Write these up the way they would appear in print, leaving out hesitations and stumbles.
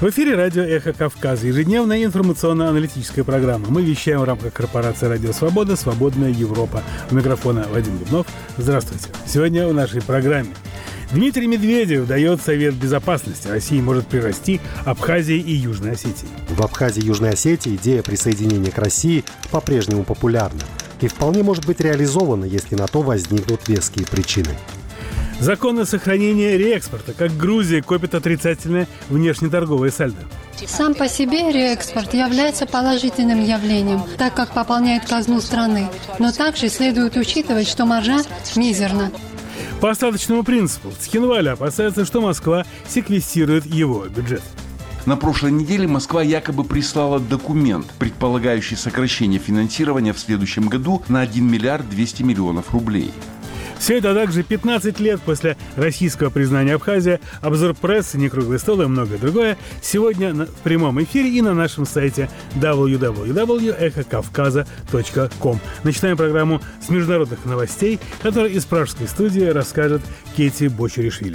В эфире радио «Эхо Кавказа», ежедневная информационно-аналитическая программа. Мы вещаем в рамках корпорации «Радио Свобода», «Свободная Европа». У микрофона Вадим Дубнов. Здравствуйте. Сегодня в нашей программе. Дмитрий Медведев дает совет безопасности. России может прирасти Абхазия и Южная Осетия. В Абхазии и Южной Осетии идея присоединения к России по-прежнему популярна и вполне может быть реализована, если на то возникнут веские причины. Законы сохранения реэкспорта. Как Грузия копит отрицательное внешнеторговое сальдо. Сам по себе реэкспорт является положительным явлением, так как пополняет казну страны. Но также следует учитывать, что маржа мизерна. По остаточному принципу Цхинваль опасается, что Москва секвестирует его бюджет. На прошлой неделе Москва якобы прислала документ, предполагающий сокращение финансирования в следующем году на 1 миллиард 200 миллионов рублей. Все это также 15 лет после российского признания Абхазии, обзор прессы, некруглый стол и многое другое сегодня в прямом эфире и на нашем сайте www.echokavkaza.com. Начинаем программу с международных новостей, которые из пражской студии расскажет Кети Бочеришвили.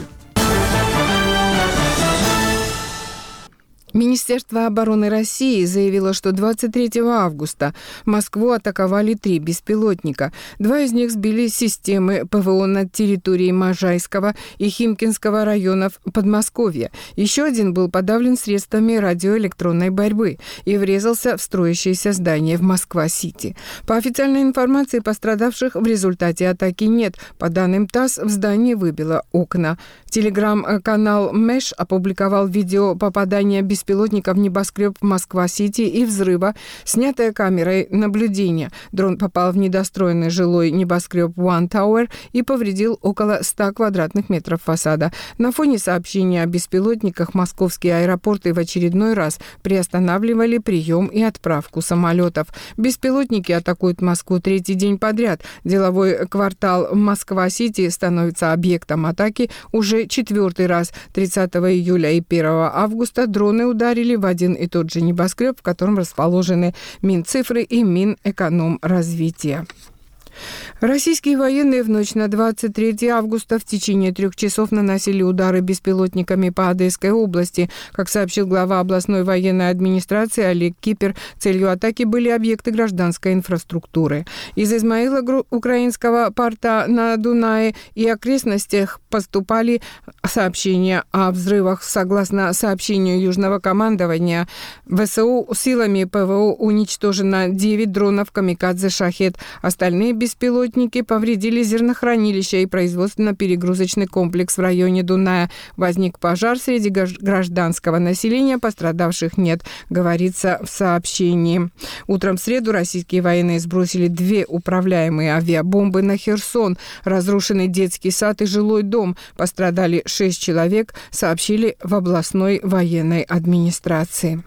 Министерство обороны России заявило, что 23 августа Москву атаковали 3 беспилотника. 2 из них сбили системы ПВО над территорией Можайского и Химкинского районов Подмосковья. Еще один был подавлен средствами радиоэлектронной борьбы и врезался в строящееся здание в Москва-Сити. По официальной информации, пострадавших в результате атаки нет. По данным ТАСС, в здании выбило окна. Телеграм-канал МЭШ опубликовал видео попадания беспилотников в небоскреб Москва-Сити и взрыва, снятое камерой наблюдения. Дрон попал в недостроенный жилой небоскреб One Tower и повредил около 100 квадратных метров фасада. На фоне сообщения о беспилотниках московские аэропорты в очередной раз приостанавливали прием и отправку самолетов. Беспилотники атакуют Москву 3-й день подряд. Деловой квартал Москва-Сити становится объектом атаки уже 4-й раз. 30 июля и 1 августа дроны ударили в один и тот же небоскреб, в котором расположены Минцифры и Минэкономразвития. Российские военные в ночь на 23 августа в течение 3 часов наносили удары беспилотниками по Одесской области. Как сообщил глава областной военной администрации Олег Кипер, целью атаки были объекты гражданской инфраструктуры. Из Измаила, украинского порта на Дунае и окрестностях поступали сообщения о взрывах. Согласно сообщению Южного командования, ВСУ силами ПВО уничтожено 9 дронов «Камикадзе Шахед». Остальные беспилотники повредили зернохранилище и производственно-перегрузочный комплекс в районе Дуная. Возник пожар среди гражданского населения, пострадавших нет, говорится в сообщении. Утром в среду российские военные сбросили 2 управляемые авиабомбы на Херсон. Разрушенный детский сад и жилой дом. Пострадали 6 человек, сообщили в областной военной администрации.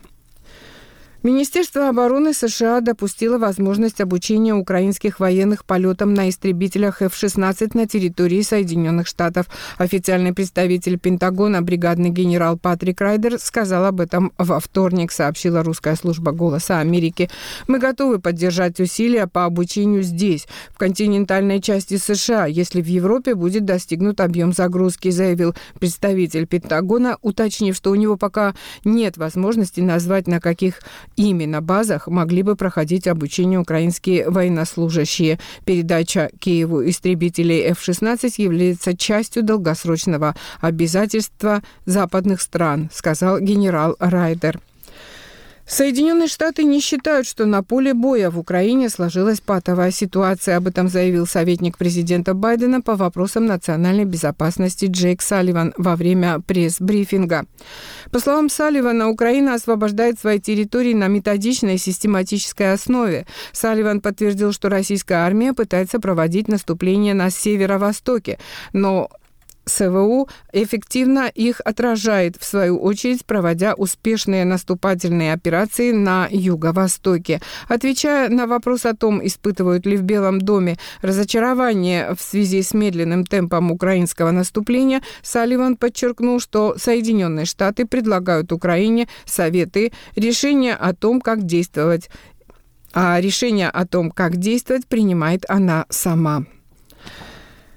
Министерство обороны США допустило возможность обучения украинских военных полетам на истребителях F-16 на территории Соединенных Штатов. Официальный представитель Пентагона, бригадный генерал Патрик Райдер, сказал об этом во вторник, сообщила русская служба «Голоса Америки». «Мы готовы поддержать усилия по обучению здесь, в континентальной части США, если в Европе будет достигнут объем загрузки», заявил представитель Пентагона, уточнив, что у него пока нет возможности назвать, на каких именно базах могли бы проходить обучение украинские военнослужащие. Передача Киеву истребителей F-16 является частью долгосрочного обязательства западных стран, сказал генерал Райдер. Соединенные Штаты не считают, что на поле боя в Украине сложилась патовая ситуация. Об этом заявил советник президента Байдена по вопросам национальной безопасности Джейк Салливан во время пресс-брифинга. По словам Салливана, Украина освобождает свои территории на методичной и систематической основе. Салливан подтвердил, что российская армия пытается проводить наступление на северо-востоке, но СВУ эффективно их отражает, в свою очередь, проводя успешные наступательные операции на юго-востоке. Отвечая на вопрос о том, испытывают ли в Белом доме разочарование в связи с медленным темпом украинского наступления, Салливан подчеркнул, что Соединенные Штаты предлагают Украине советы, решение о том, как действовать, а решение о том, как действовать, принимает она сама.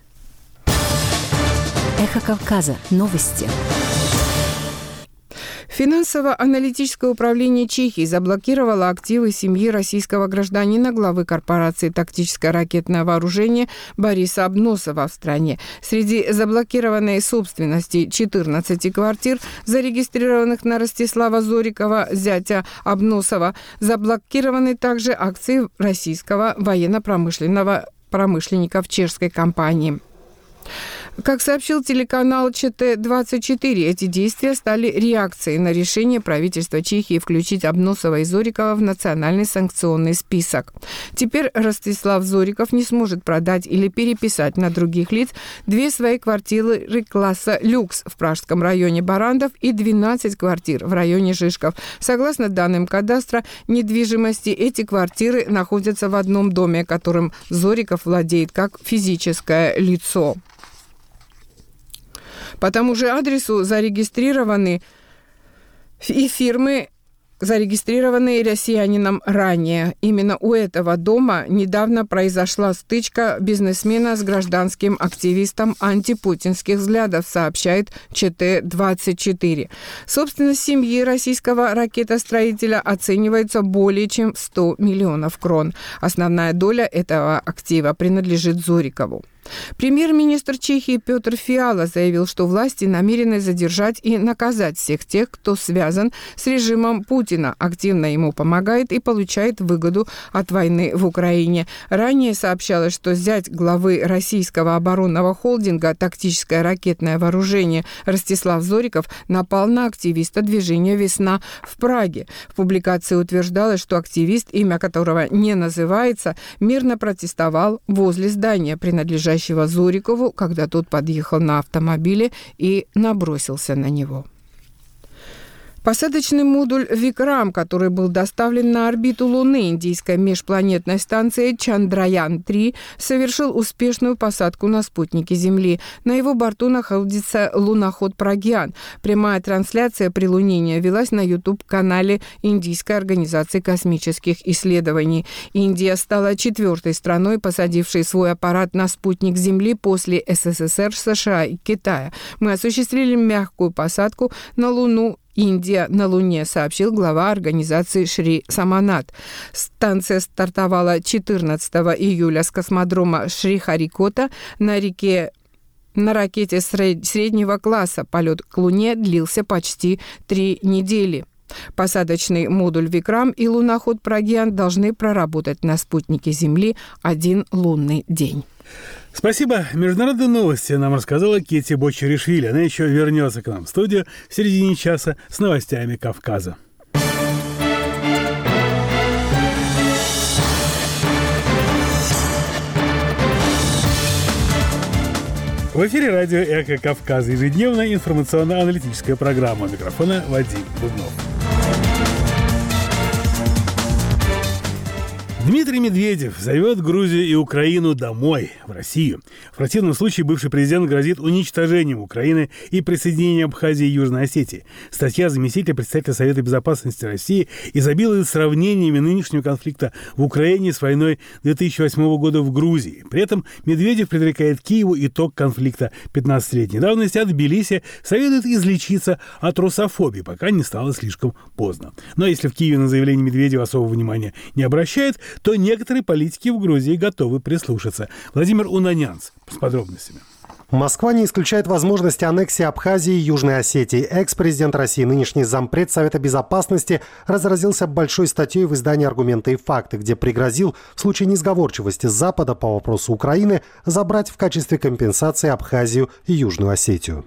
Эхо Кавказа. Новости. Финансово-аналитическое управление Чехии заблокировало активы семьи российского гражданина, главы корпорации «Тактическое ракетное вооружение» Бориса Обносова в стране. Среди заблокированной собственности 14 квартир, зарегистрированных на Ростислава Зорикова, зятя Обносова, заблокированы также акции российского военно-промышленника в чешской компании. Как сообщил телеканал ЧТ-24, эти действия стали реакцией на решение правительства Чехии включить Обносова и Зорикова в национальный санкционный список. Теперь Ростислав Зориков не сможет продать или переписать на других лиц 2 свои квартиры класса люкс в пражском районе Барандов и 12 квартир в районе Жишков. Согласно данным кадастра недвижимости, эти квартиры находятся в одном доме, которым Зориков владеет как физическое лицо. По тому же адресу зарегистрированы и фирмы, зарегистрированные россиянином ранее. Именно у этого дома недавно произошла стычка бизнесмена с гражданским активистом антипутинских взглядов, сообщает ЧТ-24. Собственность семьи российского ракетостроителя оценивается более чем в 100 миллионов крон. Основная доля этого актива принадлежит Зорикову. Премьер-министр Чехии Петр Фиала заявил, что власти намерены задержать и наказать всех тех, кто связан с режимом Путина, активно ему помогает и получает выгоду от войны в Украине. Ранее сообщалось, что зять главы российского оборонного холдинга «Тактическое ракетное вооружение» Ростислав Зориков напал на активиста движения «Весна» в Праге. В публикации утверждалось, что активист, имя которого не называется, мирно протестовал возле здания, принадлежащего Зорикову, когда тот подъехал на автомобиле и набросился на него. Посадочный модуль «Викрам», который был доставлен на орбиту Луны индийской межпланетной станции Чандраян-3, совершил успешную посадку на спутнике Земли. На его борту находится луноход «Прагьян». Прямая трансляция прилунения велась на YouTube-канале Индийской организации космических исследований. Индия стала 4-й страной, посадившей свой аппарат на спутник Земли после СССР, США и Китая. Мы осуществили мягкую посадку на Луну. Индия на Луне, сообщил глава организации Шри Саманат. Станция стартовала 14 июля с космодрома Шри-Харикота на ракете среднего класса. Полет к Луне длился почти 3 недели. Посадочный модуль «Викрам» и луноход «Прагьян» должны проработать на спутнике Земли 1 лунный день. Спасибо. Международные новости нам рассказала Кетти Бочаришвили. Она еще вернется к нам в студию в середине часа с новостями Кавказа. В эфире радио «Эхо Кавказа». Ежедневная информационно-аналитическая программа. У микрофона Вадим Бубнов. Дмитрий Медведев зовет Грузию и Украину домой, в Россию. В противном случае бывший президент грозит уничтожением Украины и присоединением Абхазии и Южной Осетии. Статья заместителя председателя Совета Безопасности России изобилует сравнениями нынешнего конфликта в Украине с войной 2008 года в Грузии. При этом Медведев предрекает Киеву итог конфликта 15-летней давности, а Тбилиси советует излечиться от русофобии, пока не стало слишком поздно. Но если в Киеве на заявление Медведева особого внимания не обращают, то некоторые политики в Грузии готовы прислушаться. Владимир Унанянц с подробностями. Москва не исключает возможности аннексии Абхазии и Южной Осетии. Экс-президент России, нынешний зампред Совета Безопасности, разразился большой статьей в издании «Аргументы и факты», где пригрозил в случае несговорчивости Запада по вопросу Украины забрать в качестве компенсации Абхазию и Южную Осетию.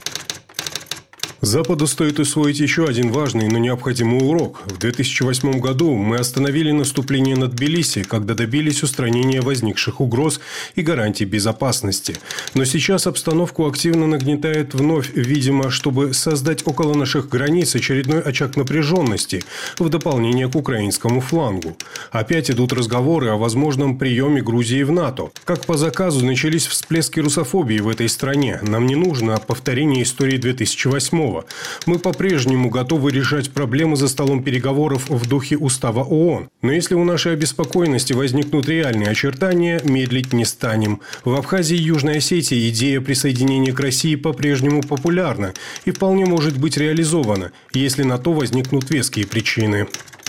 Западу стоит усвоить еще один важный, но необходимый урок. В 2008 году мы остановили наступление на Тбилиси, когда добились устранения возникших угроз и гарантий безопасности. Но сейчас обстановку активно нагнетает вновь, видимо, чтобы создать около наших границ очередной очаг напряженности в дополнение к украинскому флангу. Опять идут разговоры о возможном приеме Грузии в НАТО. Как по заказу начались всплески русофобии в этой стране. Нам не нужно повторение истории 2008-го. Киева. Мы по-прежнему готовы решать проблемы за столом переговоров в духе Устава ООН. Но если у нашей обеспокоенности возникнут реальные очертания, медлить не станем. В Абхазии и Южной Осетии идея присоединения к России по-прежнему популярна и вполне может быть реализована, если на то возникнут веские причины.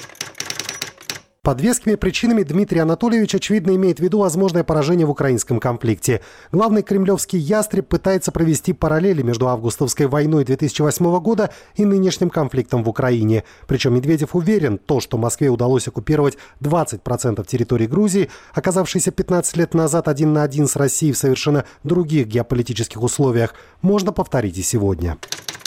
Под вескими причинами Дмитрий Анатольевич, очевидно, имеет в виду возможное поражение в украинском конфликте. Главный кремлевский ястреб пытается провести параллели между августовской войной 2008 года и нынешним конфликтом в Украине. Причем Медведев уверен, то, что Москве удалось оккупировать 20% территории Грузии, оказавшейся 15 лет назад 1 на 1 с Россией в совершенно других геополитических условиях, можно повторить и сегодня.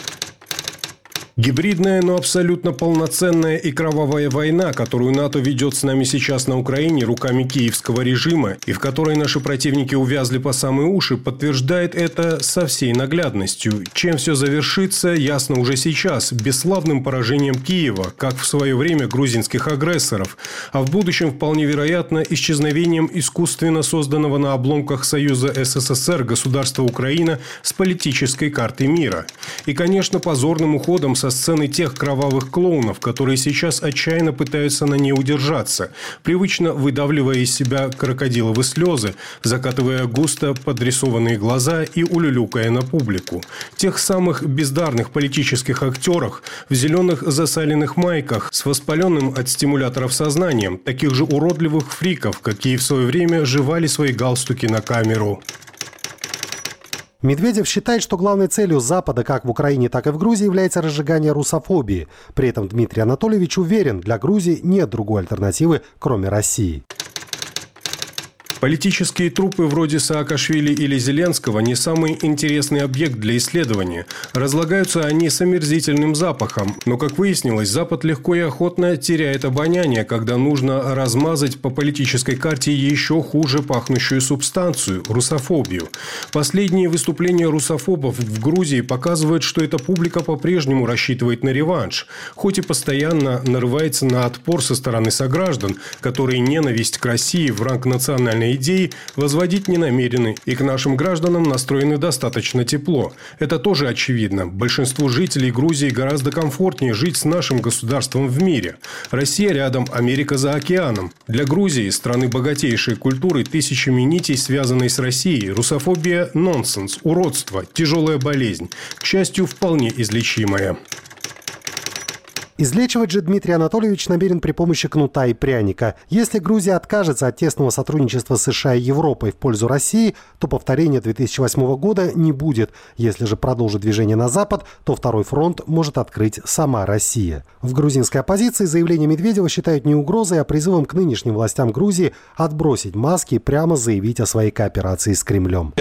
Гибридная, но абсолютно полноценная и кровавая война, которую НАТО ведет с нами сейчас на Украине руками киевского режима, и в которой наши противники увязли по самые уши, подтверждает это со всей наглядностью. Чем все завершится, ясно уже сейчас, бесславным поражением Киева, как в свое время грузинских агрессоров, а в будущем вполне вероятно исчезновением искусственно созданного на обломках Союза СССР государства Украина с политической карты мира. И, конечно, позорным уходом со сцены тех кровавых клоунов, которые сейчас отчаянно пытаются на ней удержаться, привычно выдавливая из себя крокодиловые слезы, закатывая густо подрисованные глаза и улюлюкая на публику. Тех самых бездарных политических актерах в зеленых засаленных майках с воспаленным от стимуляторов сознанием, таких же уродливых фриков, какие в свое время жевали свои галстуки на камеру. Медведев считает, что главной целью Запада как в Украине, так и в Грузии является разжигание русофобии. При этом Дмитрий Анатольевич уверен, для Грузии нет другой альтернативы, кроме России. Политические трупы вроде Саакашвили или Зеленского не самый интересный объект для исследования. Разлагаются они с омерзительным запахом. Но, как выяснилось, Запад легко и охотно теряет обоняние, когда нужно размазать по политической карте еще хуже пахнущую субстанцию – русофобию. Последние выступления русофобов в Грузии показывают, что эта публика по-прежнему рассчитывает на реванш, хоть и постоянно нарывается на отпор со стороны сограждан, которые ненависть к России в ранг национальной идеи возводить не намерены и к нашим гражданам настроены достаточно тепло. Это тоже очевидно. Большинству жителей Грузии гораздо комфортнее жить с нашим государством в мире. Россия рядом, Америка за океаном. Для Грузии, страны богатейшей культуры, тысячами нитей, связанной с Россией, русофобия – нонсенс, уродство, тяжелая болезнь. К счастью, вполне излечимая. Излечивать же Дмитрий Анатольевич намерен при помощи кнута и пряника. Если Грузия откажется от тесного сотрудничества с США и Европой в пользу России, то повторения 2008 года не будет. Если же продолжит движение на Запад, то второй фронт может открыть сама Россия. В грузинской оппозиции заявление Медведева считают не угрозой, а призывом к нынешним властям Грузии отбросить маски и прямо заявить о своей кооперации с Кремлем.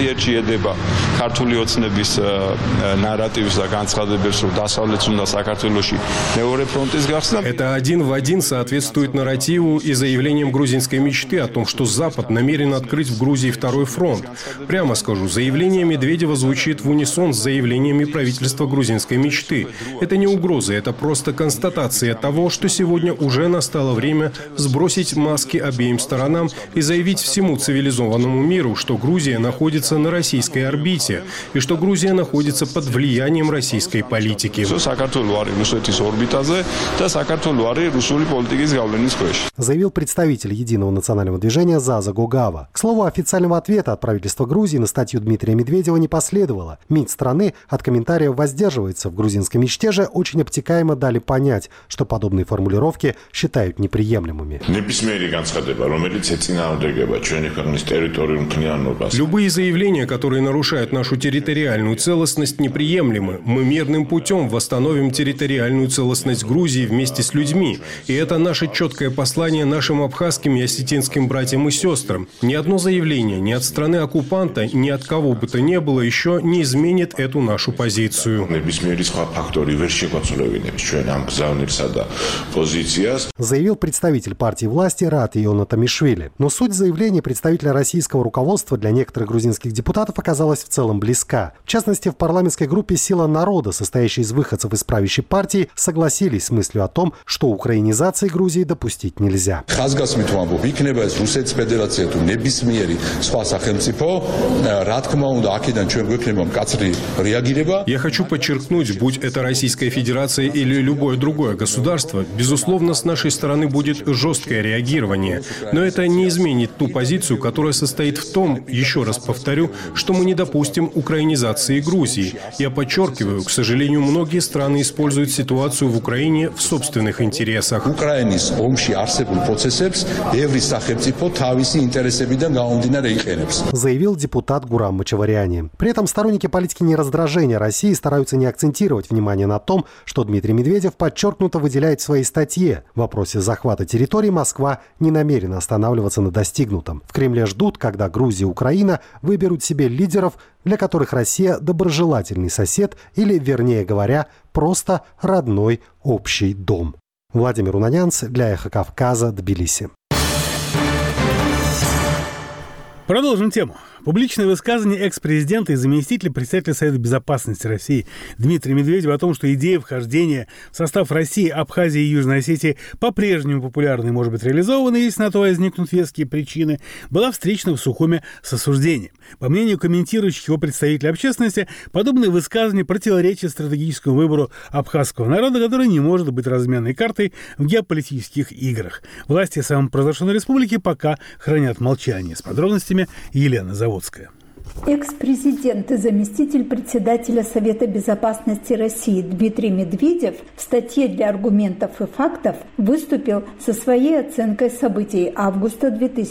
Это один в один соответствует нарративу и заявлениям грузинской мечты о том, что Запад намерен открыть в Грузии второй фронт. Прямо скажу, заявление Медведева звучит в унисон с заявлениями правительства грузинской мечты. Это не угроза, это просто констатация того, что сегодня уже настало время сбросить маски обеим сторонам и заявить всему цивилизованному миру, что Грузия находится на российской орбите и что Грузия находится под влиянием российской политики. Заявил представитель Единого национального движения Заза Гогава. К слову, официального ответа от правительства Грузии на статью Дмитрия Медведева не последовало. МИД страны от комментариев воздерживается. В грузинской мечте же очень обтекаемо дали понять, что подобные формулировки считают неприемлемыми. Любые заявления, которые нарушают нашу территориальную целостность, неприемлемы. Мы мирным путем восстановим территориальную целостность Грузии вместе с людьми. И это наше четкое послание нашим абхазским и осетинским братьям и сестрам. Ни одно заявление ни от страны оккупанта, ни от кого бы то ни было еще не изменит эту нашу позицию. Заявил представитель партии власти Рат Иона Тамишвили. Но суть заявления представителя российского руководства для некоторых грузинских депутатов оказалась в целом близка. В частности, в парламентской группе «Сила народа», состоящей из выходцев из правящей партии, согласились согласились с мыслью о том, что украинизации Грузии допустить нельзя. Я хочу подчеркнуть, будь это Российская Федерация или любое другое государство, безусловно, с нашей стороны будет жесткое реагирование. Но это не изменит ту позицию, которая состоит в том, еще раз повторю, что мы не допустим украинизации Грузии. Я подчеркиваю, к сожалению, многие страны используют ситуацию в Украине в собственных интересах. Заявил депутат Гурам Мачаваряни. При этом сторонники политики нераздражения России стараются не акцентировать внимание на том, что Дмитрий Медведев подчеркнуто выделяет в своей статье. В вопросе захвата территорий Москва не намерена останавливаться на достигнутом. В Кремле ждут, когда Грузия и Украина выберут себе лидеров, для которых Россия доброжелательный сосед или, вернее говоря, просто родной общий дом. Владимир Унанянц для «Эхо Кавказа», Тбилиси. Продолжим тему. Публичное высказывание экс-президента и заместителя председателя Совета Безопасности России Дмитрия Медведева о том, что идея вхождения в состав России, Абхазии и Южной Осетии по-прежнему популярна и может быть реализована, если на то возникнут веские причины, была встречена в Сухуме с осуждением. По мнению комментирующих его представителей общественности, подобные высказывания противоречат стратегическому выбору абхазского народа, который не может быть разменной картой в геополитических играх. Власти самопровозглашенной республики пока хранят молчание. С подробностями Елена Заводская. Экс-президент и заместитель председателя Совета Безопасности России Дмитрий Медведев в статье для «Аргументов и фактов» выступил со своей оценкой событий августа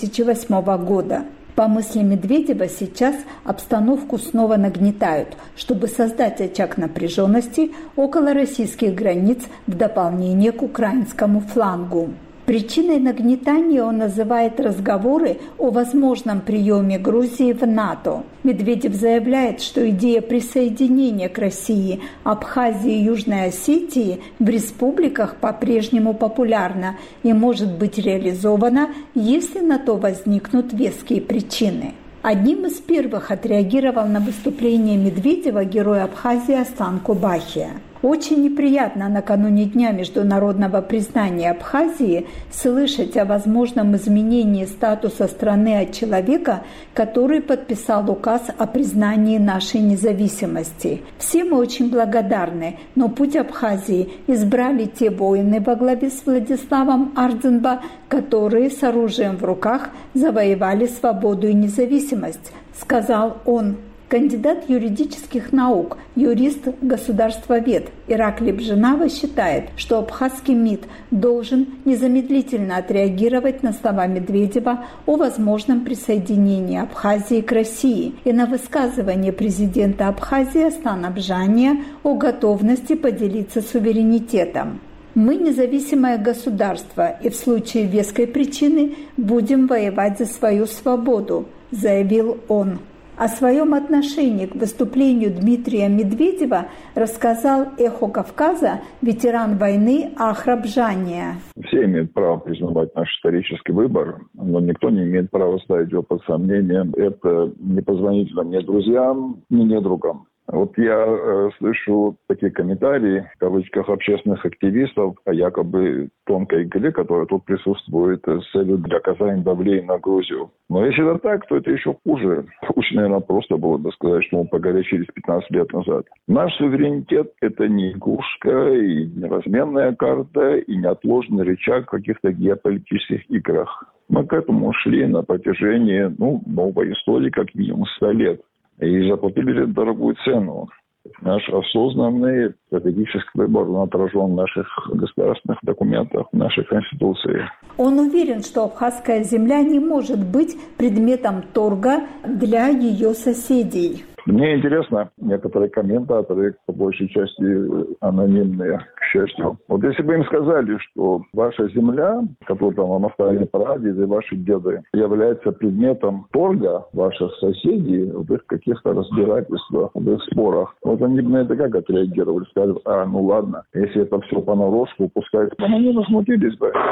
2008 года. По мысли Медведева, сейчас обстановку снова нагнетают, чтобы создать очаг напряженности около российских границ в дополнение к украинскому флангу. Причиной нагнетания он называет разговоры о возможном приеме Грузии в НАТО. Медведев заявляет, что идея присоединения к России Абхазии и Южной Осетии в республиках по-прежнему популярна и может быть реализована, если на то возникнут веские причины. Одним из первых отреагировал на выступление Медведева герой Абхазии Аслан Кубахия. Очень неприятно накануне Дня международного признания Абхазии слышать о возможном изменении статуса страны от человека, который подписал указ о признании нашей независимости. Все мы очень благодарны, но путь Абхазии избрали те воины во главе с Владиславом Ардзенба, которые с оружием в руках завоевали свободу и независимость, сказал он. Кандидат юридических наук, юрист, государствовед Ираклий Бженава считает, что абхазский МИД должен незамедлительно отреагировать на слова Медведева о возможном присоединении Абхазии к России и на высказывание президента Абхазии Аслана Бжания о готовности поделиться суверенитетом. «Мы независимое государство и в случае веской причины будем воевать за свою свободу», заявил он. О своем отношении к выступлению Дмитрия Медведева рассказал «Эхо Кавказа» ветеран войны Ахра Бжания. Все имеют право признавать наш исторический выбор, но никто не имеет права ставить его под сомнение. Это непозволительно ни друзьям, ни недругам. Вот я слышу такие комментарии, в кавычках, общественных активистов о якобы тонкой игле, которая тут присутствует с целью для оказания давления на Грузию. Но если это так, то это еще хуже. Лучше, наверное, просто было бы сказать, что мы погорячились 15 лет назад. Наш суверенитет – это не игрушка, и не разменная карта, и неотложный рычаг в каких-то геополитических играх. Мы к этому шли на протяжении новой истории как минимум 100 лет. И заплатили дорогую цену. Наш осознанный стратегический выбор отражен в наших государственных документах, в нашей Конституции. Он уверен, что абхазская земля не может быть предметом торга для ее соседей. Мне интересно, некоторые комментаторы, по большей части анонимные, к счастью. Вот если бы им сказали, что ваша земля, которую там вам оставили прадеды, ваши деды, является предметом торга ваших соседей в их каких-то разбирательствах, в их спорах, вот они бы на это как отреагировали? Сказали, ладно, если это все понарошку, пускай. Они возмутились бы.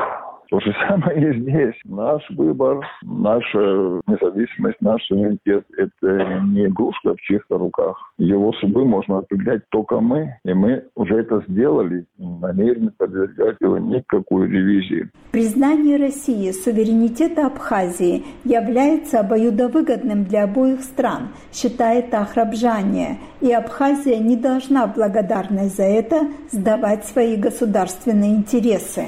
То же самое и здесь. Наш выбор, наша независимость, наш суверенитет – это не игрушка в чьих-то руках. Его судьбы можно определять только мы, и мы уже это сделали, намерены подвергать его никакой ревизии. Признание России суверенитета Абхазии является обоюдовыгодным для обоих стран, считает Ахрабжания, и Абхазия не должна в благодарность за это сдавать свои государственные интересы.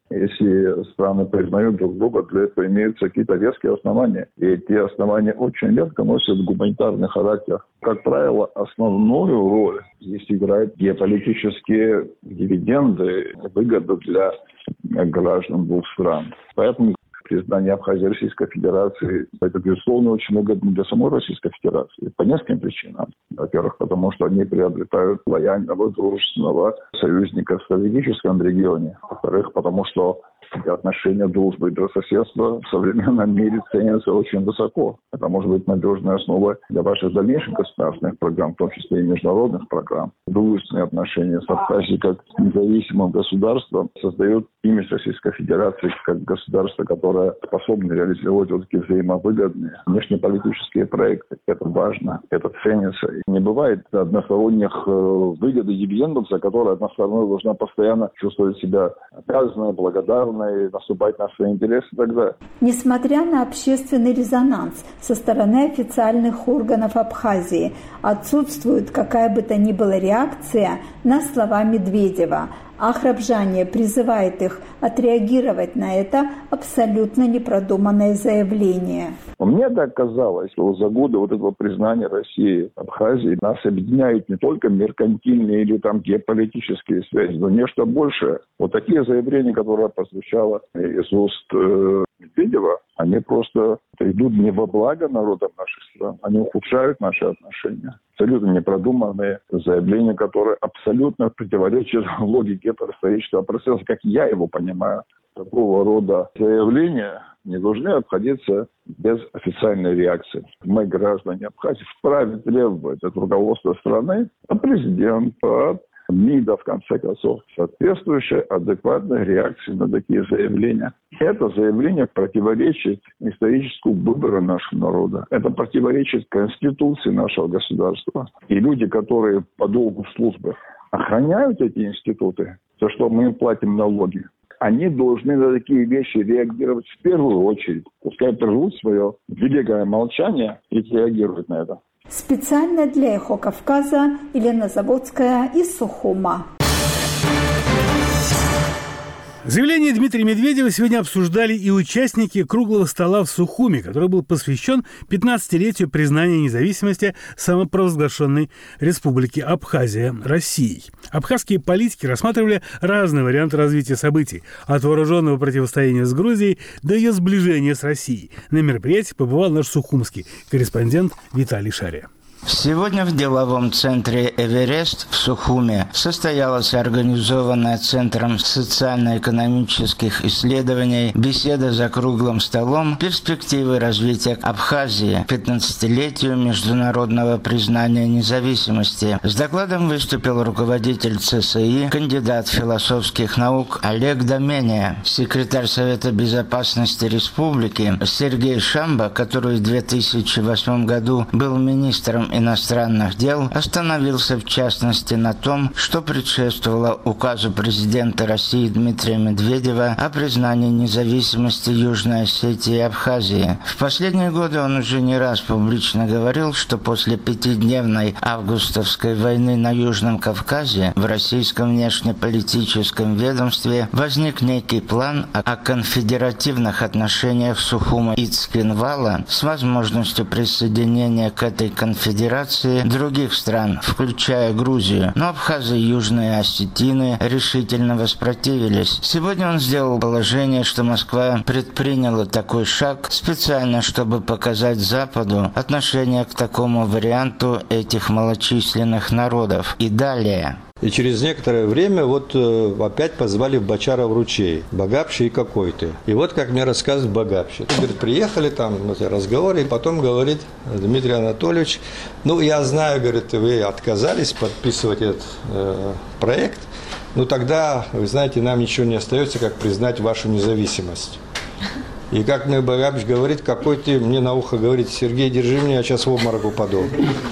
Если страны признают друг друга, для этого имеются какие-то веские основания. И эти основания очень редко носят гуманитарный характер. Как правило, основную роль здесь играют геополитические дивиденды, выгоды для граждан двух стран. Поэтому признание Абхазии Российской Федерации – это, безусловно, очень выгодно для самой Российской Федерации. По нескольким причинам. Во-первых, потому что они приобретают лояльного, дружественного союзника в стратегическом регионе. Во-вторых, потому что отношения дружбы и добрососедства в современном мире ценятся очень высоко. Это может быть надежной основой для ваших дальнейших государственных программ, в том числе и международных программ. Дружественные отношения с Абхазией как независимым государством создают имидж Российской Федерации как государство, которое способно реализовать вот такие взаимовыгодные внешнеполитические проекты. Это важно, это ценится. И не бывает односторонних выгод и дивидендов, за которые одна сторона должна постоянно чувствовать себя обязанной, благодарной, наступать на свои интересы и так далее. Несмотря на общественный резонанс со стороны официальных органов Абхазии, отсутствует какая бы то ни была реакция на слова Медведева. Ахрабжания призывает их отреагировать на это абсолютно непродуманное заявление. Мне так казалось, что за годы вот этого признания России, Абхазии нас объединяют не только меркантильные или там геополитические связи, но нечто большее. Вот такие заявления, которые прозвучало из уст Медведева, они просто идут не во благо народам наших стран, они ухудшают наши отношения. Абсолютно непродуманные заявления, которые абсолютно противоречат логике этого исторического процесса, как я его понимаю. Такого рода заявления не должны обходиться без официальной реакции. Мы, граждане Абхазии, вправе требовать от руководства страны, от президента, от МИДа, в конце концов, соответствующей адекватной реакции на такие заявления. Это заявление противоречит историческому выбору нашего народа. Это противоречит Конституции нашего государства. И люди, которые по долгу службы охраняют эти институты, за что мы им платим налоги, они должны на такие вещи реагировать в первую очередь. Пускай прервут свое великое молчание и реагируют на это. Специально для «Эхо Кавказа» Елена Заводская из Сухума. Заявление Дмитрия Медведева сегодня обсуждали и участники круглого стола в Сухуми, который был посвящен 15-летию признания независимости самопровозглашенной Республики Абхазия Россией. Абхазские политики рассматривали разные варианты развития событий, от вооруженного противостояния с Грузией до ее сближения с Россией. На мероприятии побывал наш сухумский корреспондент Виталий Шария. Сегодня в деловом центре «Эверест» в Сухуме состоялась организованная Центром социально-экономических исследований беседа за круглым столом «Перспективы развития Абхазии к 15-летию международного признания независимости». С докладом выступил руководитель ЦСИ, кандидат философских наук Олег Домения, секретарь Совета безопасности Республики Сергей Шамба, который в 2008 году был министром иностранных дел, остановился в частности на том, что предшествовало указу президента России Дмитрия Медведева о признании независимости Южной Осетии и Абхазии. В последние годы он уже не раз публично говорил, что после пятидневной августовской войны на Южном Кавказе в российском внешнеполитическом ведомстве возник некий план о конфедеративных отношениях Сухума и Цхинвала с возможностью присоединения к этой конфедерации других стран, включая Грузию. Но абхазы и южные осетины решительно воспротивились. Сегодня он сделал положение, что Москва предприняла такой шаг специально, чтобы показать Западу отношение к такому варианту этих малочисленных народов. И далее. И через некоторое время вот опять позвали в Бочаров ручей. Багапши и какой-то. И вот как мне рассказывает Багапши. Говорит, приехали там, разговоры, и потом говорит Дмитрий Анатольевич, ну я знаю, говорит, вы отказались подписывать этот проект, ну тогда, вы знаете, нам ничего не остается, как признать вашу независимость. И как мне Багапыч говорит, какой ты, мне на ухо говорит: Сергей, держи меня, я сейчас в обморок упаду.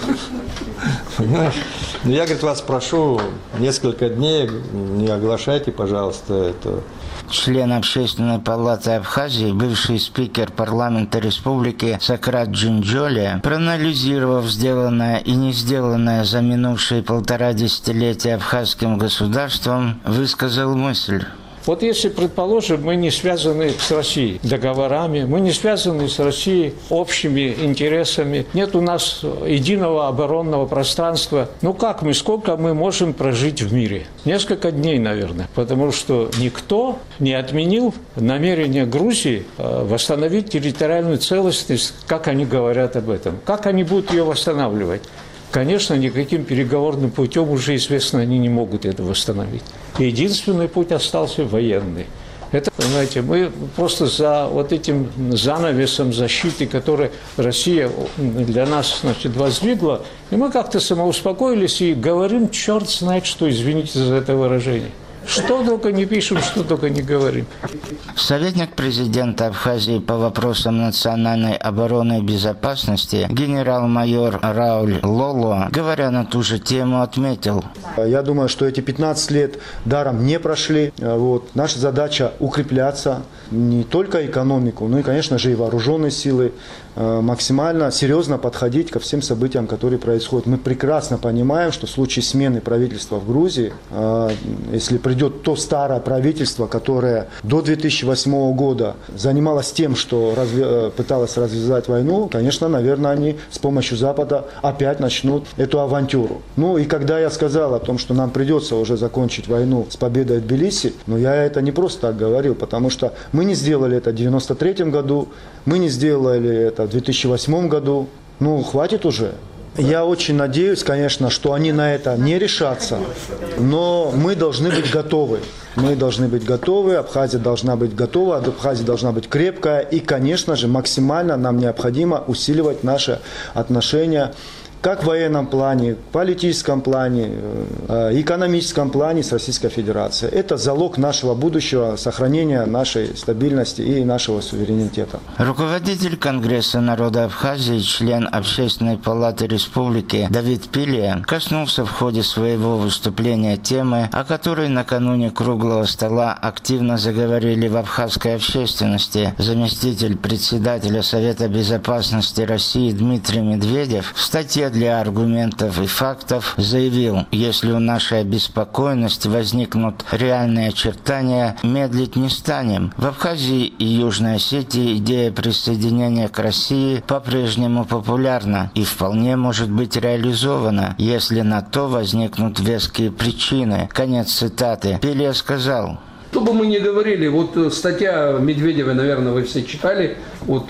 Понимаешь? Ну, я, говорит, вас прошу, несколько дней не оглашайте, пожалуйста, это. Член Общественной палаты Абхазии, бывший спикер парламента республики Сократ Джинджоли, проанализировав сделанное и не сделанное за минувшие 1,5 десятилетия абхазским государством, высказал мысль. Вот если, предположим, мы не связаны с Россией договорами, мы не связаны с Россией общими интересами, нет у нас единого оборонного пространства, ну как мы, сколько мы можем прожить в мире? Несколько дней, наверное, потому что никто не отменил намерение Грузии восстановить территориальную целостность, как они говорят об этом. Как они будут ее восстанавливать? Конечно, никаким переговорным путем уже известно, они не могут это восстановить. Единственный путь остался военный. Это, знаете, мы просто за вот этим занавесом защиты, который Россия для нас, значит, воздвигла, и мы как-то самоуспокоились и говорим, черт знает что, извините за это выражение. Что только не пишем, что только не говорим. Советник президента Абхазии по вопросам национальной обороны и безопасности генерал-майор Рауль Лоло, говоря на ту же тему, отметил. Я думаю, что эти 15 лет даром не прошли. Вот. Наша задача укрепляться, не только экономику, но и, конечно же, и вооруженные силы, максимально серьезно подходить ко всем событиям, которые происходят. Мы прекрасно понимаем, что в случае смены правительства в Грузии, если придет то старое правительство, которое до 2008 года занималось тем, что пыталось развязать войну, конечно, наверное, они с помощью Запада опять начнут эту авантюру. Ну и когда я сказал о том, что нам придется уже закончить войну с победой в Тбилиси, но я это не просто так говорил, потому что мы не сделали это в 1993 году, мы не сделали это в 2008 году. Ну, хватит уже. Я очень надеюсь, конечно, что они на это не решатся, но мы должны быть готовы. Мы должны быть готовы, Абхазия должна быть готова, Абхазия должна быть крепкая. И, конечно же, максимально нам необходимо усиливать наши отношения как в военном плане, в политическом плане, экономическом плане с Российской Федерацией. Это залог нашего будущего, сохранения нашей стабильности и нашего суверенитета. Руководитель Конгресса народа Абхазии, член Общественной палаты республики Давид Пилия коснулся в ходе своего выступления темы, о которой накануне круглого стола активно заговорили в абхазской общественности. Заместитель председателя Совета безопасности России Дмитрий Медведев в статье для аргументов и фактов заявил, если у нашей обеспокоенности возникнут реальные очертания, медлить не станем. В Абхазии и Южной Осетии идея присоединения к России по-прежнему популярна и вполне может быть реализована, если на то возникнут веские причины. Конец цитаты. Пилия сказал: что бы мы ни говорили, вот статья Медведева, наверное, вы все читали, вот,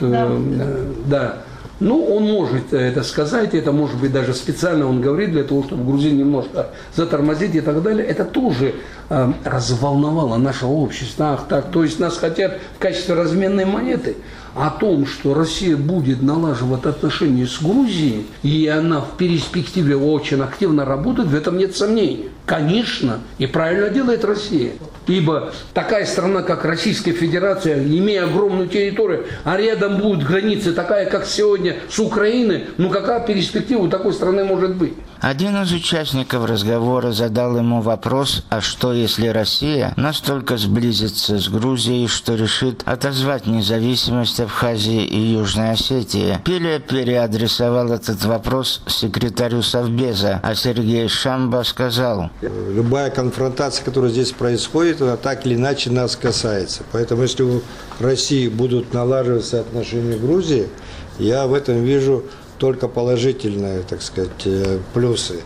да. Ну, он может это сказать, это может быть даже специально он говорит для того, чтобы Грузию немножко затормозить и так далее. Это тоже разволновало наше общество. Ах, так, то есть нас хотят в качестве разменной монеты. О том, что Россия будет налаживать отношения с Грузией, и она в перспективе очень активно работает, в этом нет сомнений. Конечно, и правильно делает Россия. Ибо такая страна, как Российская Федерация, имея огромную территорию, а рядом будут границы, такая, как сегодня с Украиной, ну какая перспектива у такой страны может быть? Один из участников разговора задал ему вопрос, а что если Россия настолько сблизится с Грузией, что решит отозвать независимость Абхазии и Южной Осетии. Пилия переадресовал этот вопрос секретарю Совбеза, а Сергей Шамба сказал: любая конфронтация, которая здесь происходит, она так или иначе нас касается. Поэтому если у России будут налаживаться отношения в Грузии, я в этом вижу только положительные, так сказать, плюсы.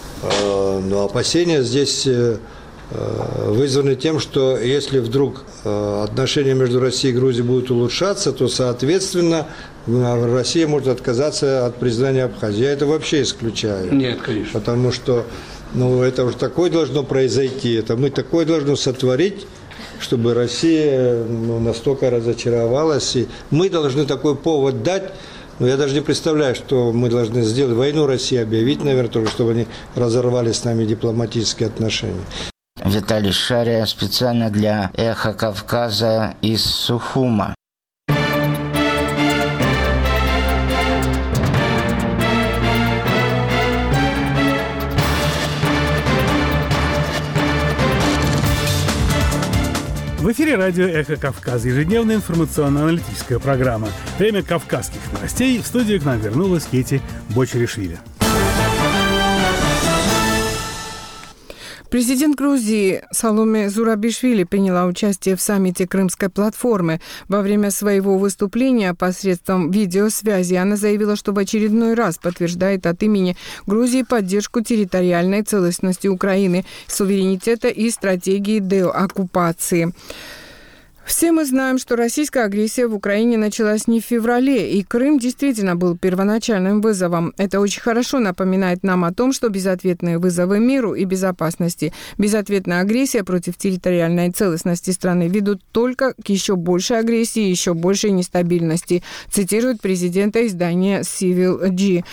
Но опасения здесь вызваны тем, что если вдруг отношения между Россией и Грузией будут улучшаться, то, соответственно, Россия может отказаться от признания Абхазии. Я это вообще исключаю. Нет, конечно. Потому что это уже такое должно произойти, это мы такое должны сотворить, чтобы Россия настолько разочаровалась. И мы должны такой повод дать. Но я даже не представляю, что мы должны сделать. Войну России объявить, наверное, только чтобы они разорвали с нами дипломатические отношения. Виталий Шария специально для «Эхо Кавказа» из Сухума. В эфире радио «Эхо Кавказа», ежедневная информационно-аналитическая программа. Время кавказских новостей. В студию к нам вернулась Кети Бочеришвили. Президент Грузии Саломе Зурабишвили приняла участие в саммите Крымской платформы. Во время своего выступления посредством видеосвязи она заявила, что в очередной раз подтверждает от имени Грузии поддержку территориальной целостности Украины, суверенитета и стратегии деоккупации. Все мы знаем, что российская агрессия в Украине началась не в феврале, и Крым действительно был первоначальным вызовом. Это очень хорошо напоминает нам о том, что безответные вызовы миру и безопасности, безответная агрессия против территориальной целостности страны ведут только к еще большей агрессии и еще большей нестабильности, цитирует президента издания Civil G.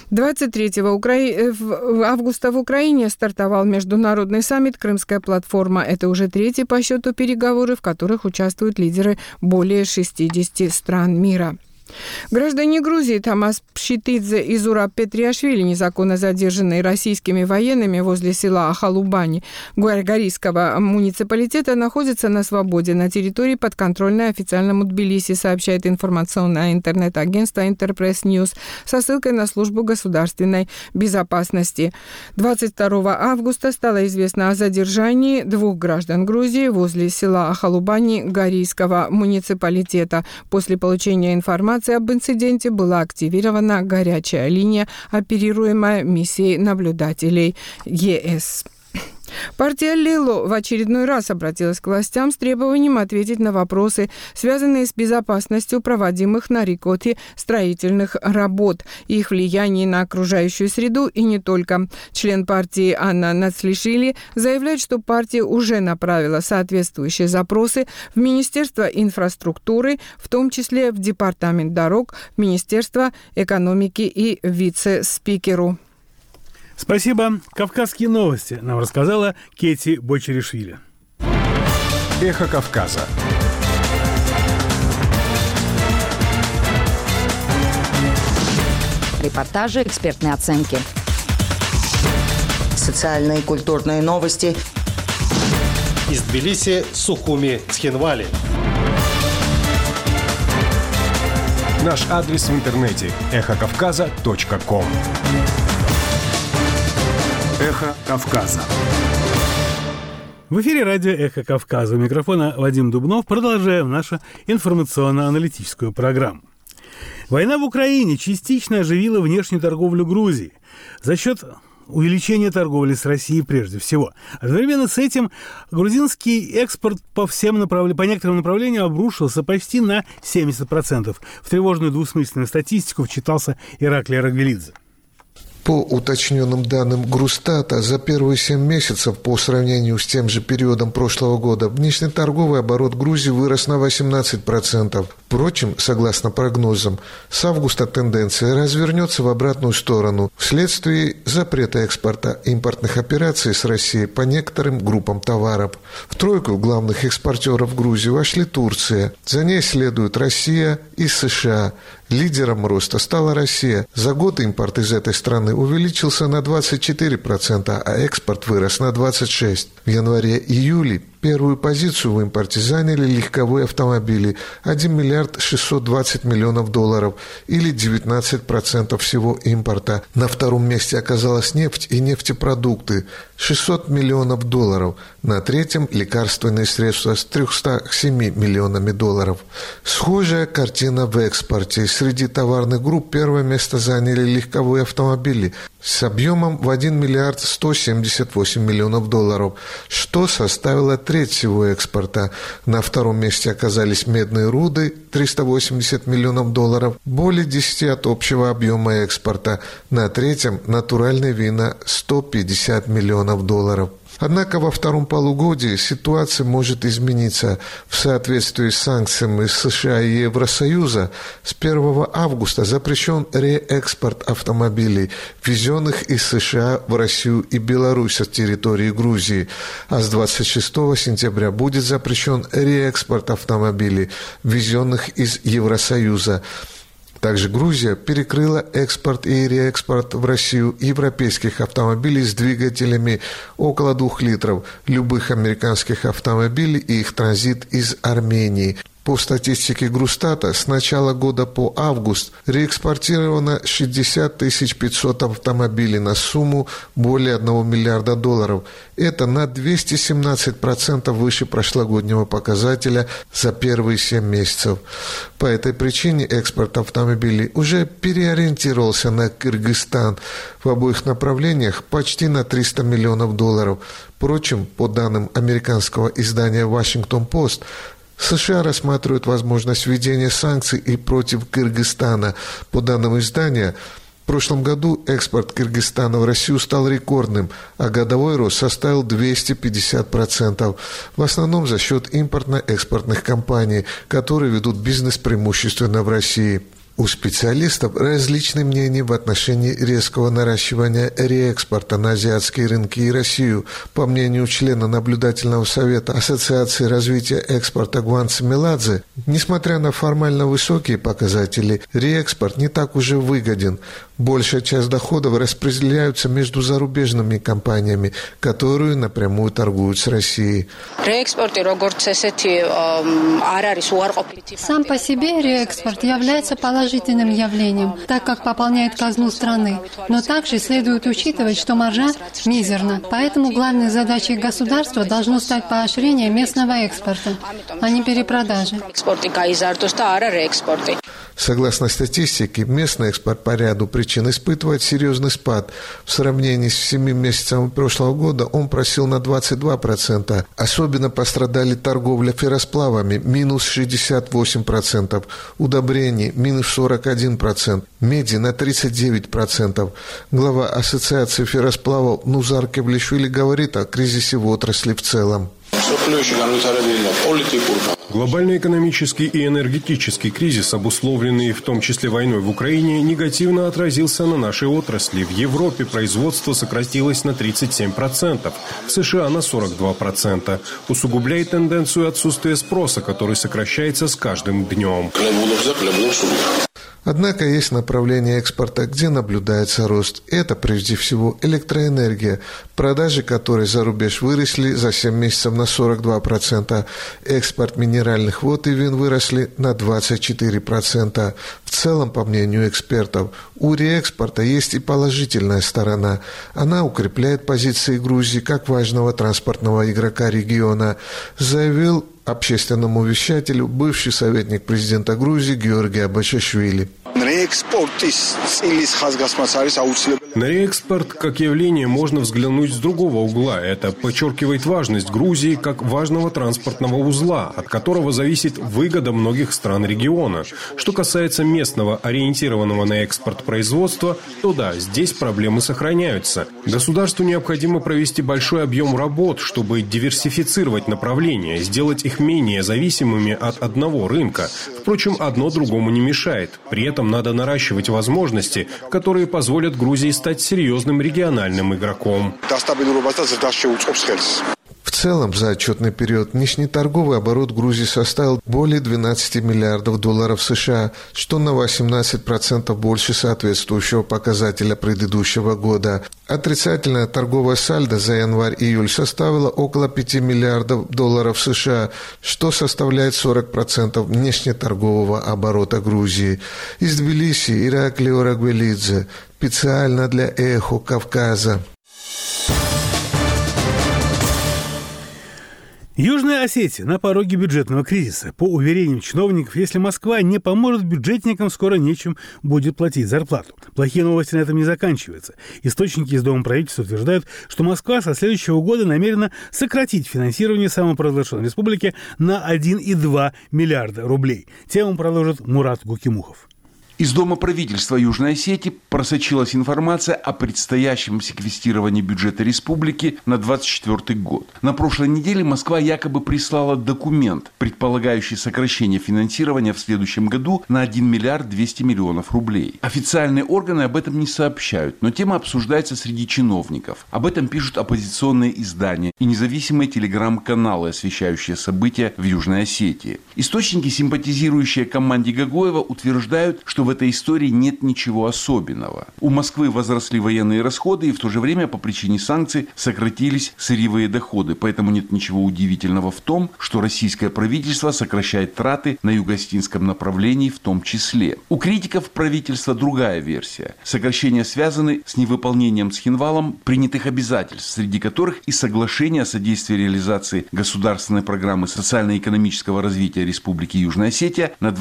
23 августа в Украине стартовал международный саммит «Крымская платформа». Это уже третий по счету переговоры, в которых участвуют лидеры более 60 стран мира. Граждане Грузии Тамас Пшитидзе и Зураб Петриашвили, незаконно задержанные российскими военными возле села Ахалубани Гаргарийского муниципалитета, находятся на свободе на территории, подконтрольной официальному Тбилиси, сообщает информационное интернет-агентство Интерпресс Ньюс со ссылкой на службу государственной безопасности. 22 августа стало известно о задержании двух граждан Грузии возле села Ахалубани Гаргарийского муниципалитета. После получения информации об инциденте была активирована горячая линия, оперируемая миссией наблюдателей ЕС. Партия Лело в очередной раз обратилась к властям с требованием ответить на вопросы, связанные с безопасностью проводимых на Рикоте строительных работ, их влияние на окружающую среду и не только. Член партии Анна Нацлишвили заявляет, что партия уже направила соответствующие запросы в Министерство инфраструктуры, в том числе в Департамент дорог, в Министерство экономики и вице-спикеру. Спасибо. Кавказские новости нам рассказала Кети Бочеришвили. Эхо Кавказа. Репортажи, экспертные оценки. Социальные и культурные новости. Из Тбилиси, Сухуми, Цхинвали. Наш адрес в интернете – эхокавказа.ком. Эхо Кавказа. В эфире радио «Эхо Кавказа». У микрофона Вадим Дубнов. Продолжаем нашу информационно-аналитическую программу. Война в Украине частично оживила внешнюю торговлю Грузии за счет увеличения торговли с Россией прежде всего. Одновременно с этим грузинский экспорт по некоторым направлениям обрушился почти на 70%. В тревожную двусмысленную статистику вчитался Ираклий Рагвелидзе. По уточненным данным Грустата, за первые 7 месяцев по сравнению с тем же периодом прошлого года внешнеторговый оборот Грузии вырос на 18%. Впрочем, согласно прогнозам, с августа тенденция развернется в обратную сторону вследствие запрета экспорта импортных операций с Россией по некоторым группам товаров. В тройку главных экспортеров Грузии вошли Турция, за ней следуют Россия и США. Лидером роста стала Россия. За год импорт из этой страны увеличился на 24%, а экспорт вырос на 26%. В январе-июле первую позицию в импорте заняли легковые автомобили – 1 миллиард 620 миллионов долларов или 19% всего импорта. На втором месте оказалась нефть и нефтепродукты – 600 миллионов долларов. На третьем – лекарственные средства с 307 миллионами долларов. Схожая картина в экспорте. Среди товарных групп первое место заняли легковые автомобили с объемом в 1 миллиард 178 миллионов долларов, что составило треть всего экспорта. На втором месте оказались медные руды – 380 миллионов долларов, более 10 от общего объема экспорта. На третьем – натуральные вина – 150 миллионов долларов. Однако во втором полугодии ситуация может измениться. В соответствии с санкциями США и Евросоюза с 1 августа запрещен реэкспорт автомобилей, ввезенных из США в Россию и Беларусь с территории Грузии, а с 26 сентября будет запрещен реэкспорт автомобилей, ввезенных из Евросоюза. Также Грузия перекрыла экспорт и реэкспорт в Россию европейских автомобилей с двигателями около 2 литров, любых американских автомобилей и их транзит из Армении. По статистике Грустата, с начала года по август реэкспортировано 60 500 автомобилей на сумму более $1 миллиарда. Это на 217% выше прошлогоднего показателя за первые 7 месяцев. По этой причине экспорт автомобилей уже переориентировался на Кыргызстан в обоих направлениях почти на $300 миллионов. Впрочем, по данным американского издания «Вашингтон-Пост», США рассматривают возможность введения санкций и против Кыргызстана. По данным издания, в прошлом году экспорт Кыргызстана в Россию стал рекордным, а годовой рост составил 250%, в основном за счет импортно-экспортных компаний, которые ведут бизнес преимущественно в России. У специалистов различные мнения в отношении резкого наращивания реэкспорта на азиатские рынки и Россию. По мнению члена наблюдательного совета Ассоциации развития экспорта Гванцы Меладзе, несмотря на формально высокие показатели, реэкспорт не так уже выгоден. Большая часть доходов распределяются между зарубежными компаниями, которые напрямую торгуют с Россией. Сам по себе реэкспорт является положительным явлением, так как пополняет казну страны. Но также следует учитывать, что маржа мизерна. Поэтому главной задачей государства должно стать поощрение местного экспорта, а не перепродажи. Согласно статистике, местный экспорт по ряду причин испытывает серьезный спад. В сравнении с 7 месяцами прошлого года он просел на 22%. Особенно пострадали торговля ферросплавами – минус 68%, удобрений – минус 41%, меди – на 39%. Глава Ассоциации ферросплавов Нузар Кевлишвили говорит о кризисе в отрасли в целом. Глобальный экономический и энергетический кризис, обусловленный в том числе войной в Украине, негативно отразился на нашей отрасли. В Европе производство сократилось на 37%, в США на 42%. Усугубляет тенденцию отсутствия спроса, который сокращается с каждым днем. Однако есть направление экспорта, где наблюдается рост. Это прежде всего электроэнергия, продажи которой за рубеж выросли за 7 месяцев на 42%. Экспорт минеральных вод и вин выросли на 24%. В целом, по мнению экспертов, у реэкспорта есть и положительная сторона. Она укрепляет позиции Грузии как важного транспортного игрока региона, заявил общественному вещателю бывший советник президента Грузии Георгий Абашишвили. На реэкспорт как явление можно взглянуть с другого угла. Это подчеркивает важность Грузии как важного транспортного узла, от которого зависит выгода многих стран региона. Что касается местного ориентированного на экспорт производства, то да, здесь проблемы сохраняются. Государству необходимо провести большой объем работ, чтобы диверсифицировать направления, сделать их менее зависимыми от одного рынка. Впрочем, одно другому не мешает. При этом надо наращивать возможности, которые позволят Грузии стать серьезным региональным игроком. В целом, за отчетный период внешнеторговый оборот Грузии составил более $12 миллиардов США, что на 18% больше соответствующего показателя предыдущего года. Отрицательная торговая сальдо за январь-июль составила около $5 миллиардов США, что составляет 40% внешнеторгового оборота Грузии. Из Тбилиси Ираклий Орагвелидзе, специально для «Эхо Кавказа». Южная Осетия на пороге бюджетного кризиса. По уверениям чиновников, если Москва не поможет бюджетникам, скоро нечем будет платить зарплату. Плохие новости на этом не заканчиваются. Источники из Дома правительства утверждают, что Москва со следующего года намерена сократить финансирование самопровозглашенной республики на 1,2 миллиарда рублей. Тему продолжит Мурат Гукимухов. Из Дома правительства Южной Осетии просочилась информация о предстоящем секвестировании бюджета республики на 2024 год. На прошлой неделе Москва якобы прислала документ, предполагающий сокращение финансирования в следующем году на 1 миллиард 200 миллионов рублей. Официальные органы об этом не сообщают, но тема обсуждается среди чиновников. Об этом пишут оппозиционные издания и независимые телеграм-каналы, освещающие события в Южной Осетии. Источники, симпатизирующие команде Гагоева, утверждают, что в этой истории нет ничего особенного. У Москвы возросли военные расходы, и в то же время по причине санкций сократились сырьевые доходы. Поэтому нет ничего удивительного в том, что российское правительство сокращает траты на юго-осетинском направлении в том числе. У критиков правительства другая версия. Сокращения связаны с невыполнением Цхинвалом принятых обязательств, среди которых и соглашение о содействии реализации государственной программы социально-экономического развития Республики Южная Осетия на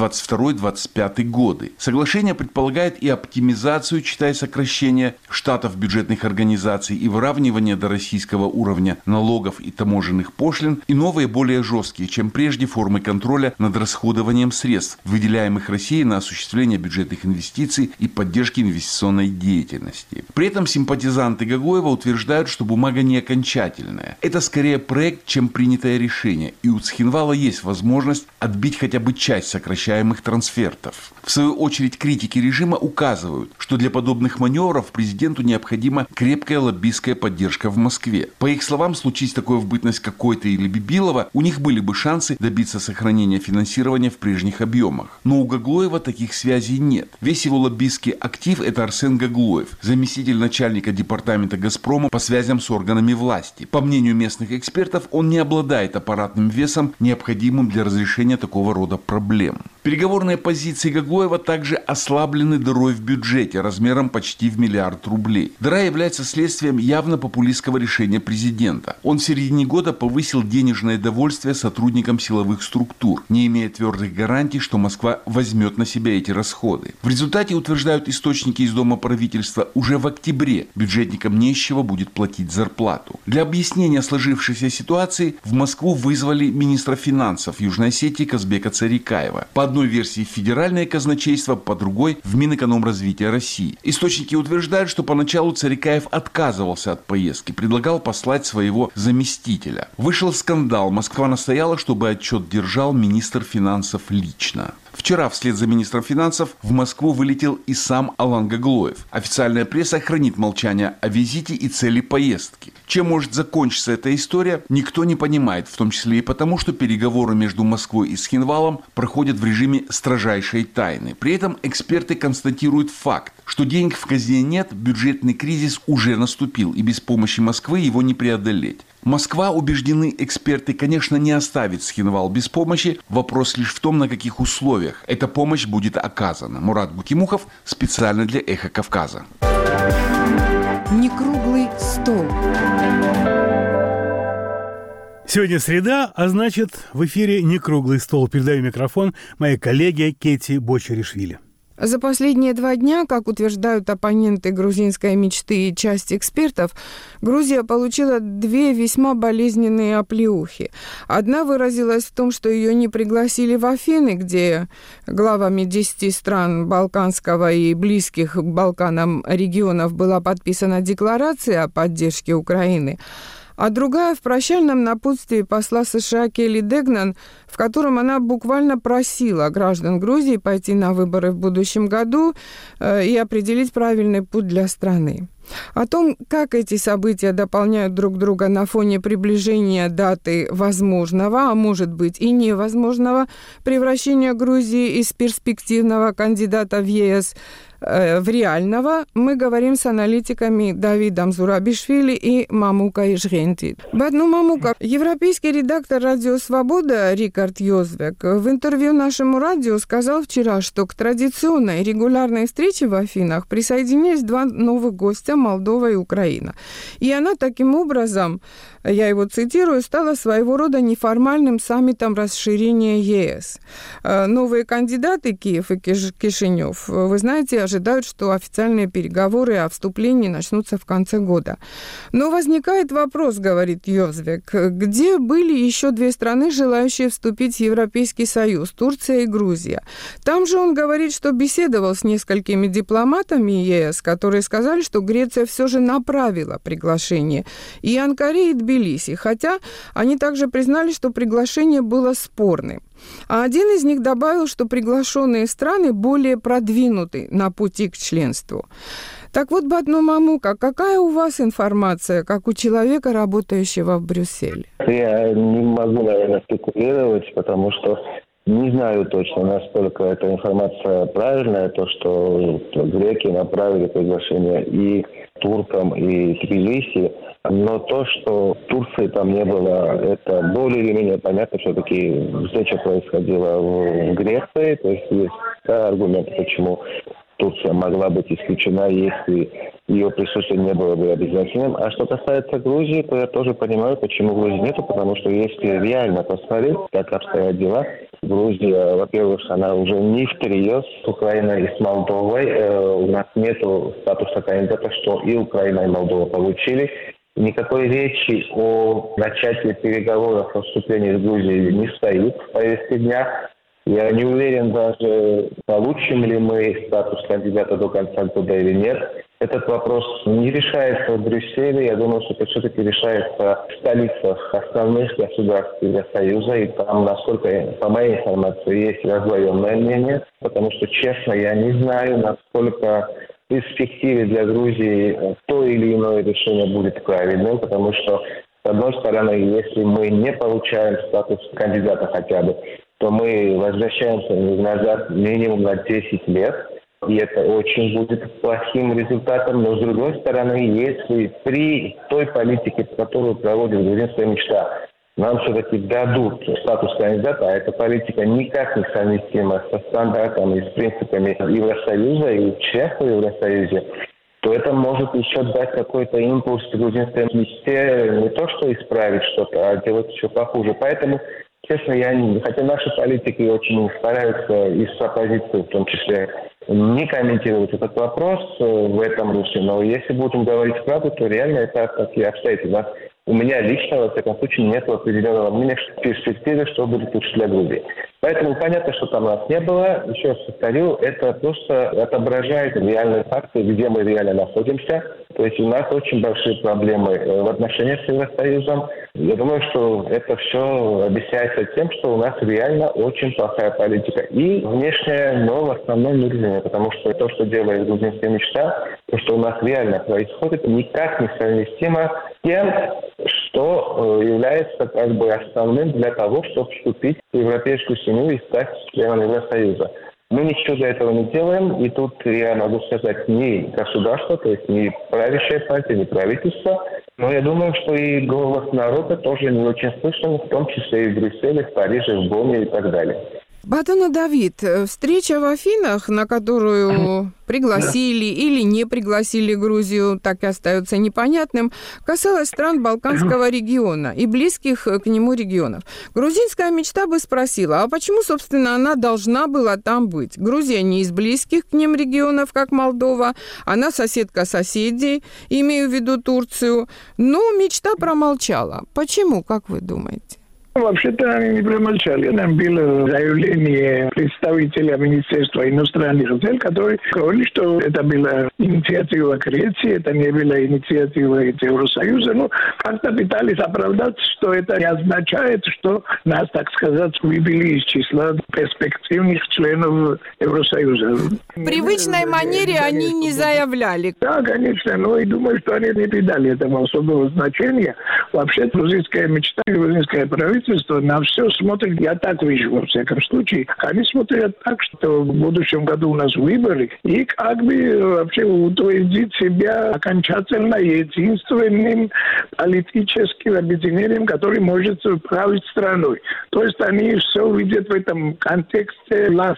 22-25 годы. Соглашение предполагает и оптимизацию, читай сокращение, штатов бюджетных организаций и выравнивание до российского уровня налогов и таможенных пошлин и новые, более жесткие, чем прежде, формы контроля над расходованием средств, выделяемых Россией на осуществление бюджетных инвестиций и поддержки инвестиционной деятельности. При этом симпатизанты Гагоева утверждают, что бумага не окончательная. Это скорее проект, чем принятое решение, и у Цхинвала есть возможность отбить хотя бы часть сокращаемых трансфертов. В свою очередь, критики режима указывают, что для подобных маневров президенту необходима крепкая лоббистская поддержка в Москве. По их словам, случись такое в бытность Какой-то или Бибилова, у них были бы шансы добиться сохранения финансирования в прежних объемах. Но у Гаглоева таких связей нет. Весь его лоббистский актив – это Арсен Гаглоев, заместитель начальника департамента «Газпрома» по связям с органами власти. По мнению местных экспертов, он не обладает аппаратным весом, необходимым для разрешения такого рода проблем. Переговорные позиции Гаглоева также ослаблены дырой в бюджете размером почти в 1 миллиард рублей. Дыра является следствием явно популистского решения президента. Он в середине года повысил денежное довольствие сотрудникам силовых структур, не имея твердых гарантий, что Москва возьмет на себя эти расходы. В результате, утверждают источники из Дома правительства, уже в октябре бюджетникам не из чего будет платить зарплату. Для объяснения сложившейся ситуации в Москву вызвали министра финансов Южной Осетии Казбека Царикаева. По одной версии в федеральное казначейство, по другой в Минэкономразвития России. Источники утверждают, что поначалу Царикаев отказывался от поездки, предлагал послать своего заместителя. Вышел скандал. Москва настояла, чтобы отчет держал министр финансов лично. Вчера вслед за министром финансов в Москву вылетел и сам Алан Гаглоев. Официальная пресса хранит молчание о визите и цели поездки. Чем может закончиться эта история, никто не понимает, в том числе и потому, что переговоры между Москвой и Цхинвалом проходят в режиме строжайшей тайны. При этом эксперты констатируют факт, что денег в казне нет, бюджетный кризис уже наступил, и без помощи Москвы его не преодолеть. Москва, убеждены эксперты, конечно, не оставит Цхинвал без помощи. Вопрос лишь в том, на каких условиях эта помощь будет оказана. Мурат Бутимухов специально для «Эхо Кавказа». Некруглый стол. Сегодня среда, а значит, в эфире «Некруглый стол». Передаю микрофон моей коллеге Кети Бочаришвили. За последние 2 дня, как утверждают оппоненты грузинской мечты и часть экспертов, Грузия получила 2 весьма болезненные оплеухи. Одна выразилась в том, что ее не пригласили в Афины, где главами 10 стран Балканского и близких к Балканам регионов была подписана декларация о поддержке Украины. А другая в прощальном напутствии посла США Келли Дегнан, в котором она буквально просила граждан Грузии пойти на выборы в будущем году и определить правильный путь для страны. О том, как эти события дополняют друг друга на фоне приближения даты возможного, а может быть и невозможного, превращения Грузии из перспективного кандидата в ЕС в реального, мы говорим с аналитиками Давидом Зурабишвили и Мамукой Жгенти. Мамука, европейский редактор «Радио Свобода» Рикард Йозвек в интервью нашему радио сказал вчера, что к традиционной регулярной встрече в Афинах присоединились 2 новых гостя – Молдова и Украина. И она таким образом, я его цитирую, стала своего рода неформальным саммитом расширения ЕС. Новые кандидаты Киев и Кишинев, вы знаете, ожидают, что официальные переговоры о вступлении начнутся в конце года. Но возникает вопрос, говорит Йозвек, где были еще две страны, желающие вступить в Европейский Союз, Турция и Грузия. Там же он говорит, что беседовал с несколькими дипломатами ЕС, которые сказали, что Греция все же направила приглашение и Анкаре, и Тбилиси, хотя они также признали, что приглашение было спорным. А один из них добавил, что приглашенные страны более продвинуты на пути к членству. Так вот, Батну Мамука, какая у вас информация, как у человека, работающего в Брюсселе? Я не могу, наверное, спекулировать, потому что не знаю точно, насколько эта информация правильная, то, что греки направили приглашение и туркам, и Тбилиси. Но то, что Турции там не было, это более или менее понятно. Все-таки встреча происходила в Греции. То есть есть аргумент, почему Турция могла быть исключена, если ее присутствие не было бы обязательным. А что касается Грузии, то я тоже понимаю, почему Грузии нету, потому что если реально посмотреть, как обстоят дела, Грузия, во-первых, она уже не в трио с Украиной и с Молдовой. У нас нету статуса кандидата, что и Украина, и Молдова получили. Никакой речи о начале переговоров о вступлении в Грузию не стоит в повестке дня. Я не уверен даже, получим ли мы статус кандидата до конца года или нет. Этот вопрос не решается в Брюсселе. Я думаю, что это все-таки решается в столицах основных государств Евросоюза. И там, насколько, по моей информации, есть раздвоенное мнение. Потому что, честно, я не знаю, насколько в перспективе для Грузии то или иное решение будет правильным. Потому что, с одной стороны, если мы не получаем статус кандидата хотя бы, то мы возвращаемся назад минимум на 10 лет. И это очень будет плохим результатом. Но, с другой стороны, если при той политике, которую проводит грузинская мечта, нам все-таки дадут статус кандидата, а эта политика никак не совместима со стандартами и с принципами Евросоюза и членства в Евросоюзе, то это может еще дать какой-то импульс грузинской мечте не то что исправить что-то, а делать еще похуже. Поэтому, честно, хотя наши политики очень стараются и с оппозицией в том числе не комментировать этот вопрос в этом русле, но если будем говорить правду, то реально это такие обстоятельства. У меня лично, во всяком случае, нет определенного мнения в перспективе, что будет лучше для Грузии. Поэтому понятно, что там нас не было. Еще раз повторю, это просто отображает реальные факты, где мы реально находимся. То есть у нас очень большие проблемы в отношениях с Евросоюзом. Я думаю, что это все объясняется тем, что у нас реально очень плохая политика. И внешняя, но в основном внутренняя, потому что то, что делает грузинская мечта, то, что у нас реально происходит, никак не совместимо с тем, что является как бы основным для того, чтобы вступить в европейскую семью и стать членом Евросоюза. Мы ничего для этого не делаем, и тут я могу сказать, не государство, то есть не правящая партия, не правительство, но я думаю, что и голос народа тоже не очень слышен, в том числе и в Брюсселе, в Париже, в Бонне и так далее. Батона Давид, встреча в Афинах, на которую пригласили или не пригласили Грузию, так и остается непонятным, касалась стран Балканского региона и близких к нему регионов. Грузинская мечта бы спросила, а почему, собственно, она должна была там быть? Грузия не из близких к ним регионов, как Молдова, она соседка соседей, имею в виду Турцию, но мечта промолчала. Почему, как вы думаете? Вообще-то они не промолчали. Там было заявление представителя Министерства иностранных дел, который говорил, что это была инициатива Греции, это не была инициатива Евросоюза. Ну, как-то пытались оправдать, что это не означает, что нас, так сказать, вывели из числа перспективных членов Евросоюза. В привычной манере они не заявляли. Да, конечно, но и думаю, что они не придали этому особого значения. Вообще, грузинская мечта, грузинское правительство на все смотрит, я так вижу, во всяком случае. Они смотрят так, что в будущем году у нас выборы, и как бы вообще утвердить себя окончательно единственным политическим объединением, который может править страной. То есть они все видят в этом контексте власти.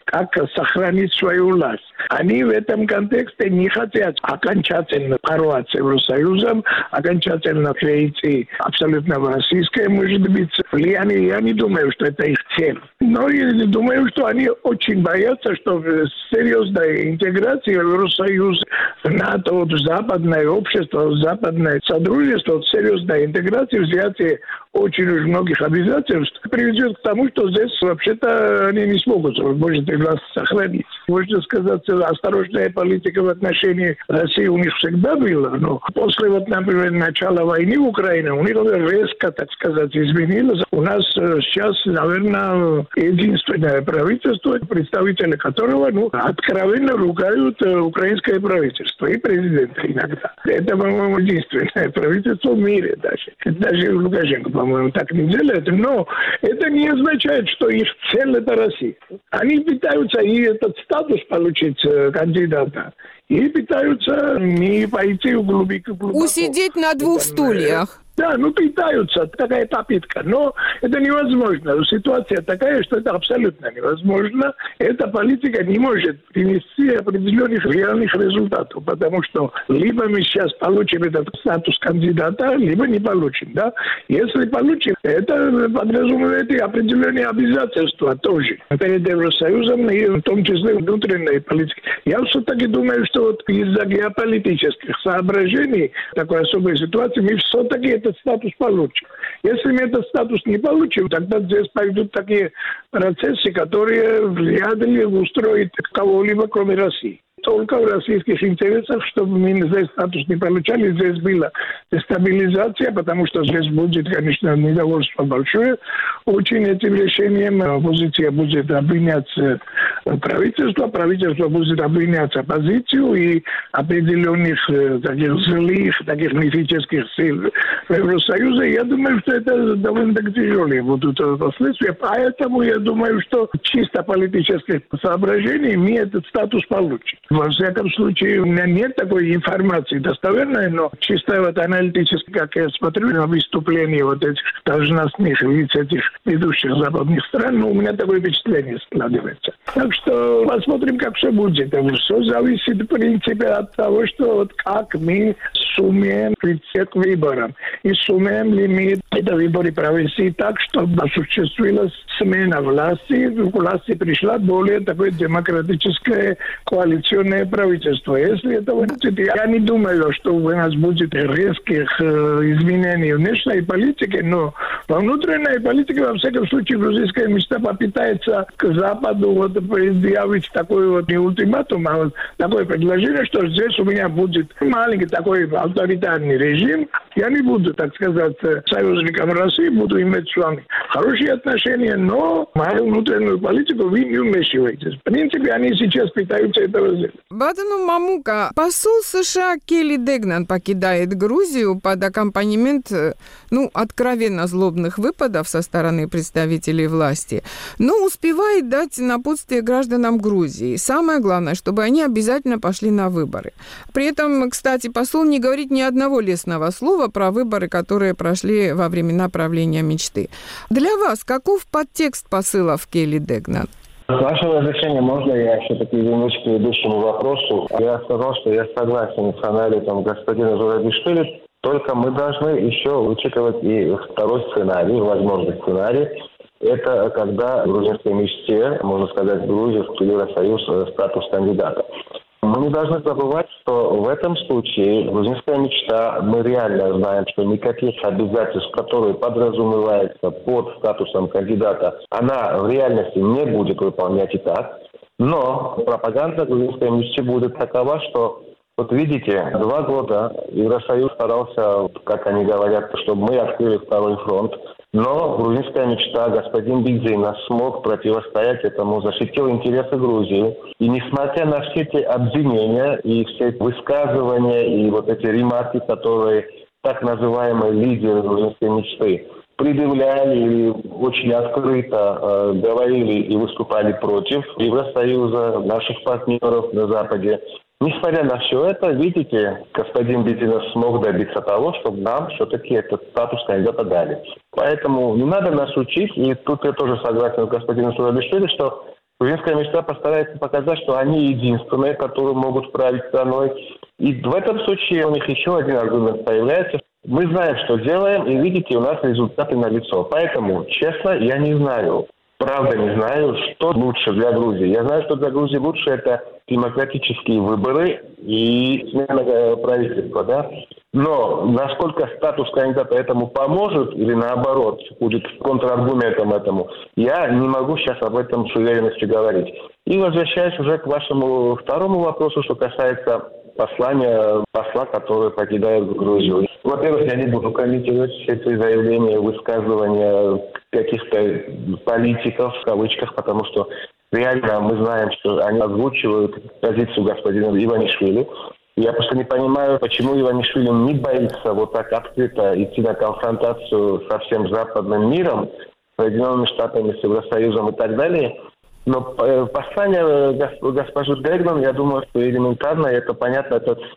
как сохранить свою власть. Они в этом контексте не хотят окончательно порвать с Евросоюзом, окончательно перейти абсолютно в российское, может быть, влияние. Я не думаю, что это их цель. Но я думаю, что они очень боятся, что серьезная интеграция в Евросоюз, в НАТО, в западное общество, в западное содружество, серьезная интеграция, взятие очень уж многих обязательств приведет к тому, что здесь вообще-то они не смогут, может, власть сохранить. Можно сказать, осторожная политика в отношении России у них всегда была, но после, вот, например, начала войны в Украине у них резко, так сказать, изменилось. У нас сейчас, наверное, единственное правительство, представители которого откровенно ругают украинское правительство и президента иногда. Это, по-моему, единственное правительство в мире даже. Даже Лукашенко, по-моему, так не делает. Но это не означает, что их цель – это Россия. Они пытаются и этот статус получить кандидата, и пытаются не пойти глубоко. Усидеть на двух стульях. Да, пытаются, такая попытка, но это невозможно. Ситуация такая, что это абсолютно невозможно. Эта политика не может принести определенных реальных результатов, потому что либо мы сейчас получим этот статус кандидата, либо не получим. Да? Если получим, это подразумевает и определенные обязательства тоже перед Евросоюзом, и в том числе внутренней политики. Я все-таки думаю, что вот из-за геополитических соображений такой особой ситуации мы все-таки этот статус получим. Если мы этот статус не получим, тогда здесь пойдут такие процессы, которые вряд ли устроят кого-либо, кроме России. Только в российских интересах, чтобы мы здесь статус не получали, здесь была дестабилизация, потому что здесь будет, конечно, недовольство большое. Очень этим решением оппозиция будет обвинять правительство будет обвинять оппозицию и определенных таких злых, таких мифических сил Евросоюза. Я думаю, что это довольно-таки тяжелые будут последствия, поэтому я думаю, что чисто политических соображений мы этот статус получим. Во всяком случае, у меня нет такой информации достоверной, но чисто вот аналитически, как я смотрю на выступления вот этих должностных лиц этих ведущих западных стран, у меня такое впечатление складывается. Так что посмотрим, как все будет. Все зависит, в принципе, от того, что вот как мы сумеем прийти к выборам. И сумеем ли мы эти выборы провести так, чтобы осуществилась смена власти. В власти пришла более такое демократическое коалиционное правительство. Если этого будет, я не думаю, что у нас будет резких изменений в внешней политике, но во внутренней политике, во всяком случае, грузинская мечта попытается к Западу вот предъявить такой вот не ультиматум, а вот такое предложение, что здесь у меня будет маленький такой авторитарный режим. Я не буду, так сказать, союзником России, буду иметь с вами хорошие отношения, но мою внутреннюю политику вы не вмешиваетесь. В принципе, они сейчас пытаются этого сделать. Бадану Мамука, посол США Келли Дегнан покидает Грузию под аккомпанемент, откровенно злобных выпадов со стороны представителей власти, но успевает дать напутствие гражданам Грузии. Самое главное, чтобы они обязательно пошли на выборы. При этом, кстати, посол не говорит ни одного лестного слова про выборы, которые прошли во времена правления мечты. Для вас каков подтекст посылов Келли Дегнан? С вашего разрешения, можно я все-таки вернусь к предыдущему вопросу? Я сказал, что я согласен с анализом господина Зурабишвили, только мы должны еще учитывать и второй сценарий, возможный сценарий. Это когда в грузинской мечте, можно сказать, Грузия в Евросоюз статус кандидата. Мы не должны забывать, что в этом случае грузинская мечта, мы реально знаем, что никаких обязательств, которые подразумеваются под статусом кандидата, она в реальности не будет выполнять и так. Но пропаганда грузинской мечты будет такова, что, вот видите, 2 года Евросоюз старался, как они говорят, чтобы мы открыли второй фронт. Но грузинская мечта, господин Бигзина смог противостоять этому, защитил интересы Грузии. И несмотря на все эти обвинения и все эти высказывания и вот эти ремарки, которые так называемые лидеры грузинской мечты предъявляли или очень открыто говорили и выступали против Евросоюза, наших партнеров на Западе. Несмотря на все это, видите, господин Битинов смог добиться того, чтобы нам все-таки этот статус кандидата дали. Поэтому не надо нас учить, и тут я тоже согласен с господином Сурабишвили, что Грузинская мечта постарается показать, что они единственные, которые могут править страной. И в этом случае у них еще один аргумент появляется. Мы знаем, что делаем, и видите, у нас результаты налицо. Поэтому, честно, я не знаю. Правда не знаю, что лучше для Грузии. Я знаю, что для Грузии лучше это демократические выборы и смена правительства, да? Но насколько статус кандидата этому поможет или наоборот будет контраргументом этому, я не могу сейчас об этом с уверенностью говорить. И возвращаясь уже к вашему второму вопросу, что касается послания посла, который покидает Грузию. Во-первых, я не буду комментировать эти заявления, высказывания каких-то политиков, в кавычках, потому что реально мы знаем, что они озвучивают позицию господина Иванишвили. Я просто не понимаю, почему Иванишвили не боится вот так открыто идти на конфронтацию со всем западным миром, Соединенными Штатами, с Евросоюзом и так далее. Но послание госпожи Дегнан, я думаю, что элементарно, это понятно,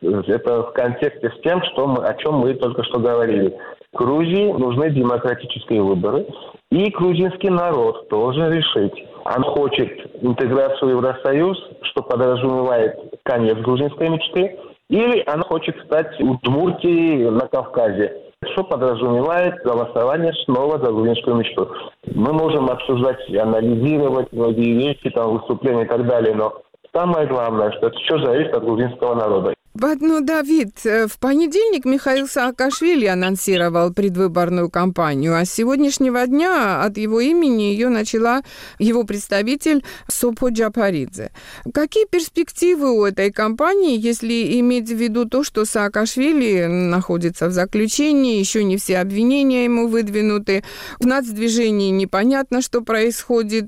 это в контексте с тем, о чем мы только что говорили. Грузии нужны демократические выборы, и грузинский народ должен решить. Он хочет интеграцию в Евросоюз, что подразумевает конец грузинской мечты, или он хочет стать Удмуртией на Кавказе, что подразумевает голосование снова за грузинскую мечту. Мы можем обсуждать, анализировать многие вещи, там, выступления и так далее, но самое главное, что это все зависит от грузинского народа. Давид, в понедельник Михаил Саакашвили анонсировал предвыборную кампанию, а с сегодняшнего дня от его имени ее начала его представитель Сопо Джапаридзе. Какие перспективы у этой кампании, если иметь в виду то, что Саакашвили находится в заключении, еще не все обвинения ему выдвинуты, в нацдвижении непонятно, что происходит.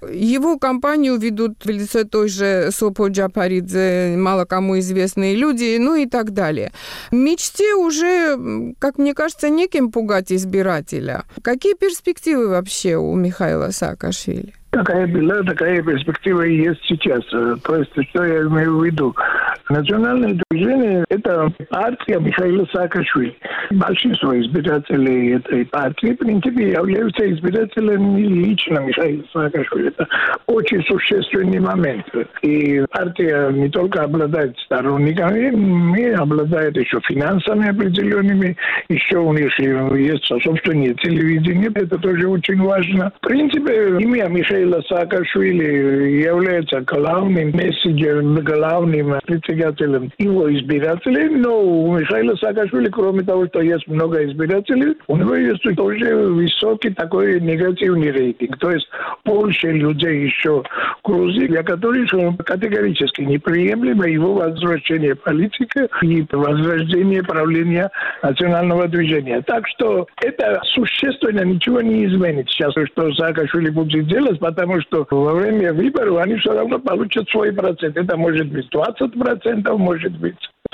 Его кампанию ведут в лице той же Сопо Джапаридзе мало кому известные люди, ну и так далее. Мечте уже, как мне кажется, неким пугать избирателя. Какие перспективы вообще у Михаила Саакашвили? Такая была, такая перспектива и есть сейчас. То есть, что я имею в виду? Национальное движение – это партия Михаила Саакашвили. Большинство избирателей этой партии, в принципе, являются избирателями лично Михаила Саакашвили. Это очень существенный момент. И партия не только обладает сторонниками, но обладает еще финансами определенными, еще у них есть собственное телевидение, это тоже очень важно. В принципе, имя Михаила Саакашвили является главным месседжером, главным притягателем его избирателей, но у Михаила Саакашвили, кроме того, что есть много избирателей, у него есть тоже высокий такой негативный рейтинг. То есть больше людей еще в Грузии, для которых категорически неприемлемо его возвращение в политику и возрождение правления национального движения. Так что это существенно ничего не изменит сейчас, что Саакашвили будет делать, потому что во время выборов они все равно получат свой процент. Это может быть 20%, может быть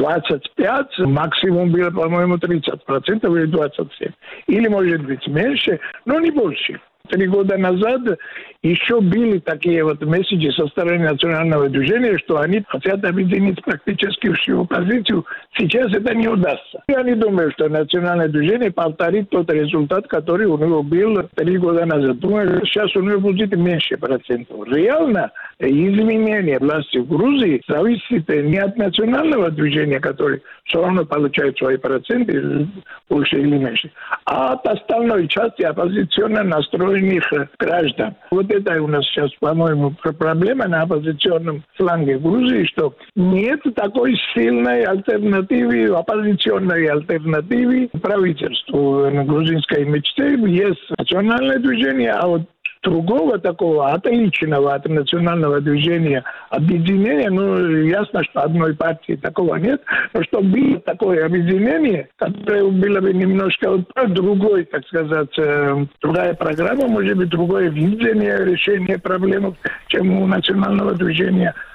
25%, максимум было, по-моему, 30% или 27%. Или может быть меньше, но не больше. 3 года назад еще были такие вот месседжи со стороны национального движения, что они хотят объединить практически всю оппозицию. Сейчас это не удастся. Я не думаю, что национальное движение повторит тот результат, который у него был 3 года назад. Думаю, сейчас у него будет меньше процентов. Реально изменение власти в Грузии зависит не от национального движения, который все равно получает свои проценты, больше или меньше, а от остальной части оппозиционно настроенных граждан. Вот это у нас сейчас, по-моему, проблема на оппозиционном фланге Грузии, что нет такой сильной альтернативы, оппозиционной альтернативы правительству грузинской мечте. Есть национальное движение, а вот другого такого отличного от национального движения объединения, ясно, что одной партии такого нет, но чтобы было такое объединение, которое было бы немножко другой, так сказать, другая программа, может быть, другое видение решения проблем, чем у национального движения.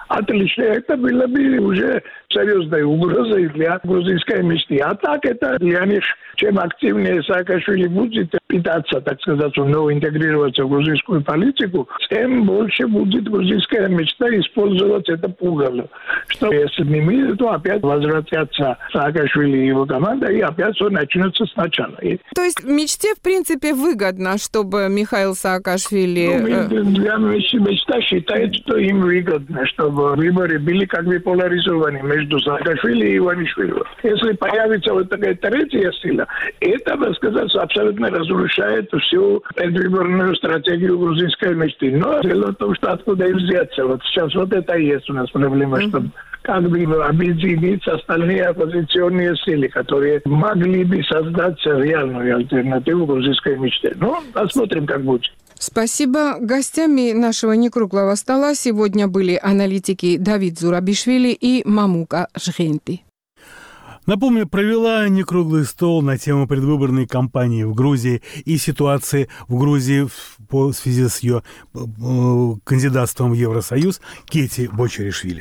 отлично. Это было бы уже серьезной угрозой для грузинской мечты. А так это для них, чем активнее Саакашвили будет пытаться, так сказать, снова интегрироваться в грузинскую политику, тем больше будет грузинская мечта использовать это пугало. Что если не мы, то опять возвратятся Саакашвили и его команда, и опять все начнется сначала. То есть мечте, в принципе, выгодно, чтобы Михаил Саакашвили... Мечта считает, что им выгодно, чтобы выборы были как бы поляризованы между Саакашвили и Иванишвили. Если появится вот такая третья сила, это, так сказать, абсолютно разрушает всю предвыборную стратегию грузинской мечты. Но дело в том, что откуда их взяться. Вот сейчас вот это и есть у нас проблема, чтобы как бы объединить остальные оппозиционные силы, которые могли бы создать реальную альтернативу грузинской мечте. Ну, посмотрим, как будет. Спасибо. Гостями нашего некруглого стола сегодня были аналитики Давид Зурабишвили и Мамука Жгенти. Напомню, провела некруглый стол на тему предвыборной кампании в Грузии и ситуации в Грузии в связи с ее кандидатством в Евросоюз Кети Бочаришвили.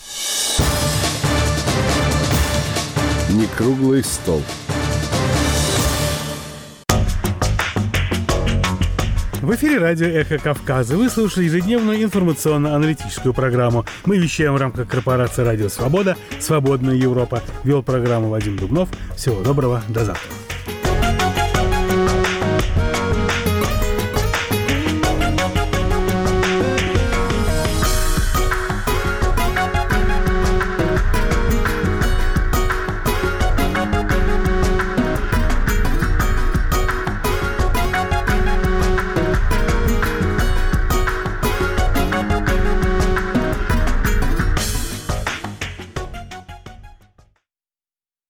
Некруглый стол. В эфире радио «Эхо Кавказа». Вы слушали ежедневную информационно-аналитическую программу. Мы вещаем в рамках корпорации «Радио Свобода», «Свободная Европа». Вел программу Вадим Дубнов. Всего доброго, до завтра.